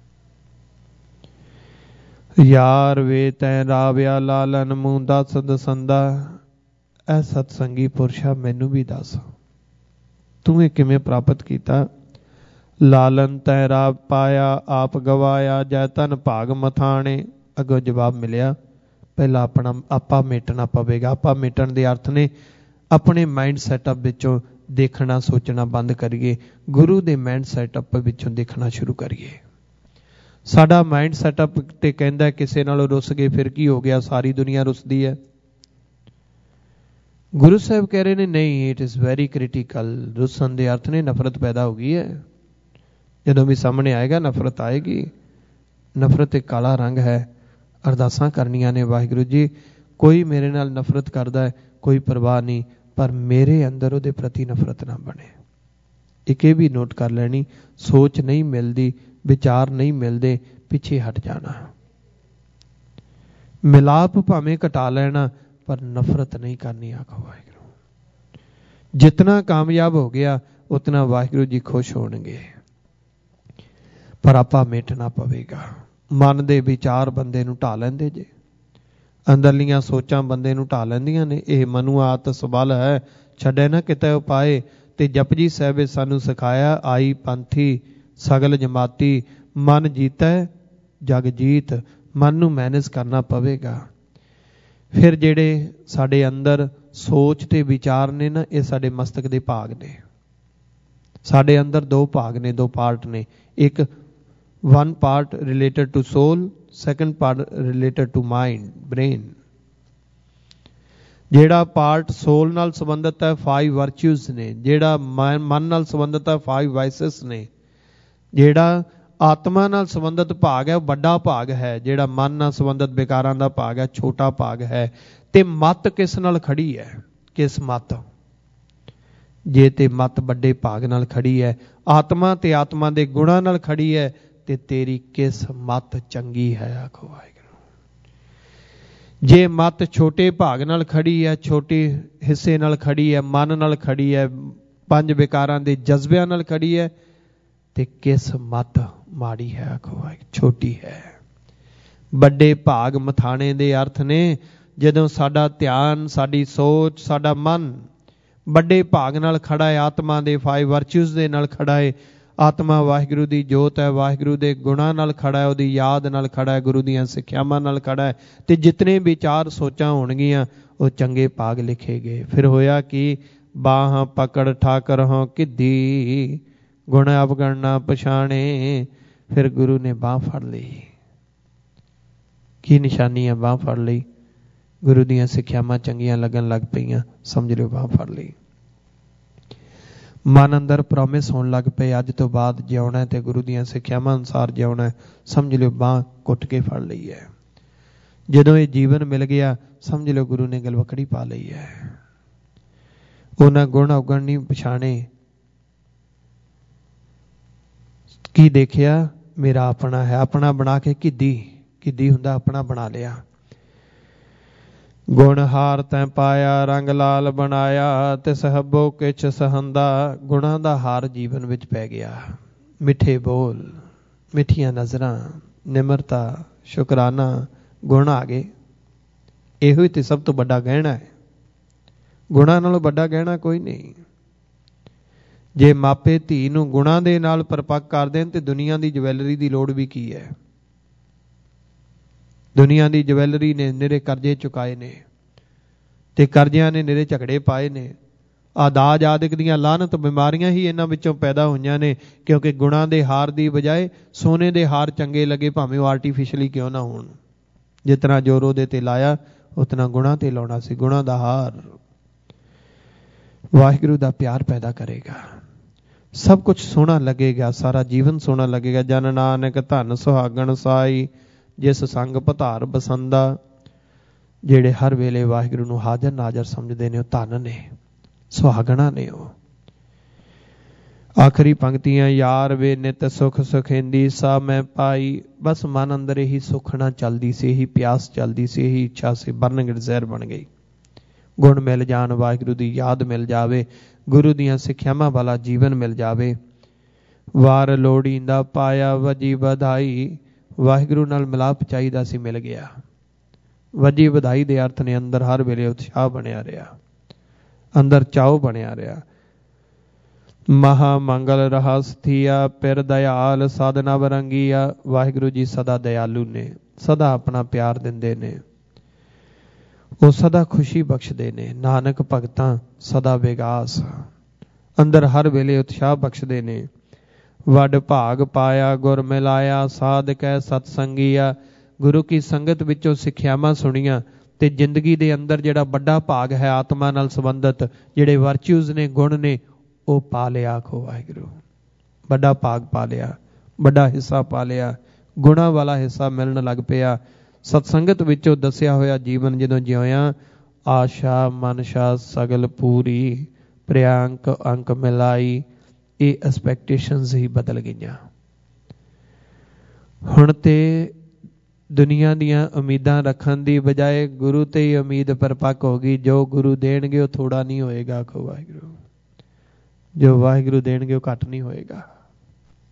ਯਾਰ ਵੇ ਤੈਂ ਰਾਵਿਆ ਲਾਲਨ, ਮੂੰਹ 10 ਦਸੰਦਾ। ਐ ਸਤਸੰਗੀ ਪੁਰਸ਼ਾ ਮੈਨੂੰ ਵੀ ਦੱਸ, ਤੂੰ ਇਹ ਕਿਵੇਂ ਪ੍ਰਾਪਤ ਕੀਤਾ? ਲਾਲਨ ਤੈ ਰਾਵ ਪਾਇਆ, ਆਪ ਗਵਾਇਆ, ਜੈ ਤਨ ਭਾਗ ਮਥਾਣੇ। ਅੱਗੋਂ ਜਵਾਬ ਮਿਲਿਆ, ਪਹਿਲਾਂ ਆਪਣਾ ਆਪਾ ਮੇਟਣਾ ਪਵੇਗਾ। ਆਪਾ ਮੇਟਣ ਦੇ ਅਰਥ ਨੇ ਆਪਣੇ ਮਾਈਂਡ ਸੈਟਅਪ ਵਿੱਚੋਂ ਦੇਖਣਾ ਸੋਚਣਾ ਬੰਦ ਕਰੀਏ, ਗੁਰੂ ਦੇ ਮਾਈਂਡ ਸੈਟਅਪ ਵਿੱਚੋਂ ਦੇਖਣਾ ਸ਼ੁਰੂ ਕਰੀਏ। ਸਾਡਾ ਮਾਈਂਡ ਸੈਟਅਪ ਤੇ ਕਹਿੰਦਾ ਕਿਸੇ ਨਾਲ ਰੁੱਸ ਗਏ ਫਿਰ ਕੀ ਹੋ ਗਿਆ, ਸਾਰੀ ਦੁਨੀਆ ਰੁੱਸਦੀ ਹੈ। ਗੁਰੂ ਸਾਹਿਬ ਕਹਿ ਰਹੇ ਨੇ ਨਹੀਂ, ਇਟ ਇਜ਼ ਵੈਰੀ ਕ੍ਰਿਟੀਕਲ। ਰੁੱਸਣ ਦੇ ਅਰਥ ਨੇ ਨਫ਼ਰਤ ਪੈਦਾ ਹੋ ਗਈ ਹੈ। ਜਦੋਂ ਵੀ ਸਾਹਮਣੇ ਆਏਗਾ ਨਫ਼ਰਤ ਆਏਗੀ। ਨਫ਼ਰਤ ਇੱਕ ਕਾਲਾ ਰੰਗ ਹੈ। ਅਰਦਾਸਾਂ ਕਰਨੀਆਂ ਨੇ, ਵਾਹਿਗੁਰੂ ਜੀ ਕੋਈ ਮੇਰੇ ਨਾਲ ਨਫ਼ਰਤ ਕਰਦਾ ਹੈ, ਕੋਈ ਪਰਵਾਹ ਨਹੀਂ, ਪਰ ਮੇਰੇ ਅੰਦਰ ਉਹਦੇ ਪ੍ਰਤੀ ਨਫ਼ਰਤ ਨਾ ਬਣੇ। ਇੱਕ ਇਹ ਵੀ ਨੋਟ ਕਰ ਲੈਣੀ, ਸੋਚ ਨਹੀਂ ਮਿਲਦੀ, ਵਿਚਾਰ ਨਹੀਂ ਮਿਲਦੇ, ਪਿੱਛੇ ਹਟ ਜਾਣਾ। ਮਿਲਾਪ ਭਾਵੇਂ ਘਟਾ ਲੈਣਾ ਪਰ ਨਫ਼ਰਤ ਨਹੀਂ ਕਰਨੀ। ਆਖੋ ਵਾਹਿਗੁਰੂ। ਜਿਤਨਾ ਕਾਮਯਾਬ ਹੋ ਗਿਆ ਉਤਨਾ ਵਾਹਿਗੁਰੂ ਜੀ ਖੁਸ਼ ਹੋਣਗੇ, ਪਰ ਆਪਾ ਮੇਟਣਾ ਪਵੇਗਾ। ਮਨ ਦੇ ਵਿਚਾਰ ਬੰਦੇ ਨੂੰ ਢਾ ਲੈਂਦੇ ਜੇ, ਅੰਦਰਲੀਆਂ ਸੋਚਾਂ ਬੰਦੇ ਨੂੰ ਢਾ ਲੈਂਦੀਆਂ ਨੇ। ਇਹ ਮਨੁ ਆਤ ਸਬਲ ਹੈ, ਛੱਡੇ ਨਾ ਕਿਤੇ ਉਪਾਏ। ਤੇ ਜਪਜੀ ਸਾਹਿਬ ਸਾਨੂੰ ਸਿਖਾਇਆ, ਆਈ ਪੰਥੀ ਸਗਲ ਜਮਾਤੀ, ਮਨ ਜੀਤੈ ਜਗ ਜੀਤ। ਮਨ ਨੂੰ ਮੈਨੇਜ ਕਰਨਾ ਪਵੇਗਾ। ਫਿਰ ਜਿਹੜੇ ਸਾਡੇ ਅੰਦਰ ਸੋਚ ਤੇ ਵਿਚਾਰ ਨੇ ਨਾ, ਇਹ ਸਾਡੇ ਮਸਤਕ ਦੇ ਭਾਗ ਨੇ। ਸਾਡੇ ਅੰਦਰ 2 ਭਾਗ ਨੇ, 2 ਪਾਰਟ ਨੇ। ਇੱਕ one part related to soul, second part related to mind, brain। ਜਿਹੜਾ ਪਾਰਟ ਸੋਲ ਨਾਲ ਸੰਬੰਧਿਤ ਹੈ 5 ਵਰਚੂਜ਼ ਨੇ, ਜਿਹੜਾ ਮਨ ਨਾਲ ਸੰਬੰਧਿਤ ਹੈ 5 ਵਾਈਸਸ ਨੇ। ਜਿਹੜਾ ਆਤਮਾ ਨਾਲ ਸੰਬੰਧਿਤ ਭਾਗ ਹੈ ਉਹ ਵੱਡਾ ਭਾਗ ਹੈ, ਜਿਹੜਾ ਮਨ ਨਾਲ ਸੰਬੰਧਿਤ ਵਿਕਾਰਾਂ ਦਾ ਭਾਗ ਹੈ ਛੋਟਾ ਭਾਗ ਹੈ। ਤੇ ਮਤ ਕਿਸ ਨਾਲ ਖੜੀ ਹੈ? ਕਿਸ ਮਤ? ਜੇ ਤੇ ਮਤ ਵੱਡੇ ਭਾਗ ਨਾਲ ਖੜੀ ਹੈ, ਆਤਮਾ ਤੇ ਆਤਮਾ ਦੇ ਗੁਣਾਂ ਨਾਲ ਖੜੀ ਹੈ, ਤੇ ਤੇਰੀ ਕਿਸ ਮਤ ਚੰਗੀ ਹੈ? ਆਖੋ ਵਾਹਿਗੁਰੂ। ਜੇ ਮਤ ਛੋਟੇ ਭਾਗ ਨਾਲ ਖੜੀ ਹੈ, ਛੋਟੇ ਹਿੱਸੇ ਨਾਲ ਖੜੀ ਹੈ, ਮਨ ਨਾਲ ਖੜੀ ਹੈ, 5 ਵਿਕਾਰਾਂ ਦੇ ਜਜ਼ਬਿਆਂ ਨਾਲ ਖੜੀ ਹੈ, ਤੇ ਕਿਸ ਮਤ ਮਾੜੀ ਹੈ? ਆਖੋ ਵਾਹਿਗੁਰੂ। ਛੋਟੀ ਹੈ। ਵੱਡੇ ਭਾਗ ਮਥਾਣੇ ਦੇ ਅਰਥ ਨੇ ਜਦੋਂ ਸਾਡਾ ਧਿਆਨ, ਸਾਡੀ ਸੋਚ, ਸਾਡਾ ਮਨ ਵੱਡੇ ਭਾਗ ਨਾਲ ਖੜਾ ਹੈ, ਆਤਮਾ ਦੇ 5 ਵਰਚੂਜ਼ ਦੇ ਨਾਲ ਖੜਾ ਹੈ। ਆਤਮਾ ਵਾਹਿਗੁਰੂ ਦੀ ਜੋਤ ਹੈ, ਵਾਹਿਗੁਰੂ ਦੇ ਗੁਣਾਂ ਨਾਲ ਖੜਾ ਹੈ, ਉਹਦੀ ਯਾਦ ਨਾਲ ਖੜਾ ਹੈ, ਗੁਰੂ ਦੀਆਂ ਸਿੱਖਿਆਵਾਂ ਨਾਲ ਖੜਾ ਹੈ। ਤੇ ਜਿਤਨੇ ਵਿਚਾਰ ਸੋਚਾਂ ਹੋਣਗੀਆਂ ਉਹ ਚੰਗੇ ਭਾਗ ਲਿਖੇ ਗਏ। ਫਿਰ ਹੋਇਆ ਕਿ ਬਾਹਾਂ ਪਕੜ ਠਾਕਰ ਹੋਂ ਕਿੱਦੀ, ਗੁਣ ਅਵਗਣ ਨਾ ਪਛਾਣੇ। ਫਿਰ ਗੁਰੂ ਨੇ ਬਾਂਹ ਫੜ ਲਈ। ਕੀ ਨਿਸ਼ਾਨੀ ਹੈ? ਬਾਂਹ ਫੜ ਲਈ। ਗੁਰੂ ਦੀਆਂ ਸਿੱਖਿਆਵਾਂ ਚੰਗੀਆਂ ਲੱਗਣ ਲੱਗ ਪਈਆਂ, ਸਮਝ ਲਿਓ ਬਾਂਹ ਫੜ ਲਈ। ਮਨ ਅੰਦਰ ਪ੍ਰੋਮਿਸ ਹੋਣ ਲੱਗ ਪਏ, ਅੱਜ ਤੋਂ ਬਾਅਦ ਜਿਉਣਾ ਤੇ ਗੁਰੂ ਦੀਆਂ ਸਿੱਖਿਆਵਾਂ ਅਨੁਸਾਰ ਜਿਉਣਾ। ਸਮਝ ਲਿਓ ਬਾਂਹ ਘੁੱਟ ਕੇ ਫੜ ਲਈ ਹੈ। ਜਦੋਂ ਇਹ ਜੀਵਨ ਮਿਲ ਗਿਆ ਸਮਝ ਲਿਓ ਗੁਰੂ ਨੇ ਗਲਵਕੜੀ ਪਾ ਲਈ ਹੈ। ਉਹਨਾਂ ਗੁਣ ਔਗਣ ਨਹੀਂ ਪਛਾਣੇ। ਕੀ ਦੇਖਿਆ? ਮੇਰਾ ਆਪਣਾ ਹੈ। ਆਪਣਾ ਬਣਾ ਕੇ ਕਿੱਦੀ ਹੁੰਦਾ, ਆਪਣਾ ਬਣਾ ਲਿਆ। ਗੁਣ ਹਾਰ ਤੈਂ ਪਾਇਆ, ਰੰਗ ਲਾਲ ਬਣਾਇਆ, ਤਿਸ ਹੱਬੋ ਕਿਛ ਸਹੰਦਾ। ਗੁਣਾਂ ਦਾ ਹਾਰ ਜੀਵਨ ਵਿੱਚ ਪੈ ਗਿਆ। ਮਿੱਠੇ ਬੋਲ, ਮਿੱਠੀਆਂ ਨਜ਼ਰਾਂ, ਨਿਮਰਤਾ, ਸ਼ੁਕਰਾਨਾ, ਗੁਣ ਆ ਗਏ। ਇਹੋ ਹੀ ਤੇ ਸਭ ਤੋਂ ਵੱਡਾ ਗਹਿਣਾ ਹੈ। ਗੁਣਾਂ ਨਾਲੋਂ ਵੱਡਾ ਗਹਿਣਾ ਕੋਈ ਨਹੀਂ। ਜੇ ਮਾਪੇ ਧੀ ਨੂੰ ਗੁਣਾਂ ਦੇ ਨਾਲ ਪਰਪੱਕ ਕਰ ਦੇਣ ਤੇ ਦੁਨੀਆ ਦੀ ਜਵੈਲਰੀ ਦੀ ਲੋੜ ਵੀ ਕੀ ਹੈ। ਦੁਨੀਆ ਦੀ ਜਵੈਲਰੀ ਨੇ ਨਿਰੇ ਕਰਜ਼ੇ ਚੁਕਾਏ ਨੇ ਤੇ ਕਰਜ਼ਿਆਂ ਨੇ ਨਿਰੇ ਝਗੜੇ ਪਾਏ ਨੇ। ਦਾਜ ਆਦਿਕ ਦੀਆਂ ਲਾਹਨਤ ਬਿਮਾਰੀਆਂ ਹੀ ਇਹਨਾਂ ਵਿੱਚੋਂ ਪੈਦਾ ਹੋਈਆਂ ਨੇ, ਕਿਉਂਕਿ ਗੁਣਾਂ ਦੇ ਹਾਰ ਦੀ ਬਜਾਏ ਸੋਨੇ ਦੇ ਹਾਰ ਚੰਗੇ ਲੱਗੇ, ਭਾਵੇਂ ਉਹ ਆਰਟੀਫਿਸ਼ਲੀ ਕਿਉਂ ਨਾ ਹੋਣ। ਜਿਤਨਾ ਜ਼ੋਰ ਉਹਦੇ ਤੇ ਲਾਇਆ ਉਤਨਾ ਗੁਣਾਂ ਤੇ ਲਾਉਣਾ ਸੀ। ਗੁਣਾਂ ਦਾ ਹਾਰ ਵਾਹਿਗੁਰੂ ਦਾ ਪਿਆਰ ਪੈਦਾ ਕਰੇਗਾ। ਸਭ ਕੁਝ ਸੋਹਣਾ ਲੱਗੇਗਾ, ਸਾਰਾ ਜੀਵਨ ਸੋਹਣਾ ਲੱਗੇਗਾ। ਜਨ ਨਾਨਕ ਧਨ ਸੁਹਾਗਣ ਸਾਈ, ਜਿਸ ਸੰਗ ਪਧਾਰ ਬਸੰਦਾ। ਜਿਹੜੇ ਹਰ ਵੇਲੇ ਵਾਹਿਗੁਰੂ ਨੂੰ ਹਾਜ਼ਰ ਨਾਜ਼ਰ ਸਮਝਦੇ ਨੇ ਉਹ ਧਨ ਨੇ, ਸੁਹਾਗਣਾ ਨੇ ਉਹ। ਆਖਰੀ ਪੰਕਤੀਆਂ, ਯਾਰ ਵੇ ਨਿਤ ਸੁਖ ਸੁਖੇਂਦੀ ਸਾ ਮੈਂ ਪਾਈ। ਬਸ ਮਨ ਅੰਦਰ ਇਹੀ ਸੁਖਣਾ ਚੱਲਦੀ ਸੀ, ਇਹੀ ਪਿਆਸ ਚੱਲਦੀ ਸੀ, ਇਹੀ ਇੱਛਾ ਸੀ। ਬਰਨਿੰਗ ਡਿਜ਼ਾਇਰ ਬਣ ਗਈ। ਗੁਣ ਮਿਲ ਜਾਣ, ਵਾਹਿਗੁਰੂ ਦੀ ਯਾਦ ਮਿਲ ਜਾਵੇ, ਗੁਰੂ ਦੀਆਂ ਸਿੱਖਿਆਵਾਂ ਵਾਲਾ ਜੀਵਨ ਮਿਲ ਜਾਵੇ। ਵਾਰ ਲੋੜੀਂਦਾ ਪਾਇਆ ਵਜੀ ਵਧਾਈ। ਵਾਹਿਗੁਰੂ ਨਾਲ ਮਿਲਾਪ ਚਾਹੀਦਾ ਸੀ, ਮਿਲ ਗਿਆ। ਵਜੀ ਵਧਾਈ ਦੇ ਅਰਥ ਨੇ ਅੰਦਰ ਹਰ ਵੇਲੇ ਉਤਸ਼ਾਹ ਬਣਿਆ ਰਿਹਾ, ਅੰਦਰ ਚਾਉ ਬਣਿਆ ਰਿਹਾ। ਮਹਾ ਮੰਗਲ ਰਹਾ ਸਥੀਆ, ਪਿਰ ਦਇਆਲ ਸਦ ਨਵ ਰੰਗੀਆ। ਵਾਹਿਗੁਰੂ ਜੀ ਸਦਾ ਦਇਆਲੂ ਨੇ, ਸਦਾ ਆਪਣਾ ਪਿਆਰ ਦਿੰਦੇ ਨੇ, ਉਹ ਸਦਾ ਖੁਸ਼ੀ ਬਖਸ਼ਦੇ ਨੇ। ਨਾਨਕ ਭਗਤਾਂ ਸਦਾ ਵਿਗਾਸ, ਅੰਦਰ ਹਰ ਵੇਲੇ ਉਤਸ਼ਾਹ ਬਖਸ਼ਦੇ ਨੇ। ਵੱਡ ਭਾਗ ਪਾਇਆ ਗੁਰ ਮਿਲਾਇਆ, ਸਾਧ ਕੈ ਸਤ ਸੰਗੀਆ। ਗੁਰੂ ਕੀ ਸੰਗਤ ਵਿੱਚੋਂ ਸਿੱਖਿਆਵਾਂ ਸੁਣੀਆਂ ਤੇ ਜ਼ਿੰਦਗੀ ਦੇ ਅੰਦਰ ਜਿਹੜਾ ਵੱਡਾ ਭਾਗ ਹੈ ਆਤਮਾ ਨਾਲ ਸੰਬੰਧਿਤ, ਜਿਹੜੇ ਵਰਚੂਜ਼ ਨੇ, ਗੁਣ ਨੇ, ਉਹ ਪਾ ਲਿਆ। ਆਖੋ ਵਾਹਿਗੁਰੂ, ਵੱਡਾ ਭਾਗ ਪਾ ਲਿਆ, ਵੱਡਾ ਹਿੱਸਾ ਪਾ ਲਿਆ, ਗੁਣਾਂ ਵਾਲਾ ਹਿੱਸਾ ਮਿਲਣ ਲੱਗ ਪਿਆ। ਸਤਸੰਗਤ ਵਿੱਚੋਂ ਦੱਸਿਆ ਹੋਇਆ ਜੀਵਨ ਜਦੋਂ ਜਿਉਇਆ, ਆਸ਼ਾ ਮਨਸ਼ਾ ਸਗਲ ਪੂਰੀ, ਪ੍ਰਿਆੰਕ ਅੰਕ ਮਿਲਾਈ। ਇਹ ਐਕਸਪੈਕਟੇਸ਼ਨਸ ਹੀ ਬਦਲ ਗਈਆਂ। ਹੁਣ ਤੇ ਦੁਨੀਆ ਦੀਆਂ ਉਮੀਦਾਂ ਰੱਖਣ ਦੀ ਬਜਾਏ ਗੁਰੂ ਤੇ ਹੀ ਉਮੀਦ ਪਰਪੱਕ ਹੋ ਗਈ। ਜੋ ਗੁਰੂ ਦੇਣਗੇ ਉਹ ਥੋੜਾ ਨਹੀਂ ਹੋਏਗਾ। ਆਖੋ ਵਾਹਿਗੁਰੂ, ਜੋ ਵਾਹਿਗੁਰੂ ਦੇਣਗੇ ਉਹ ਘੱਟ ਨਹੀਂ ਹੋਏਗਾ।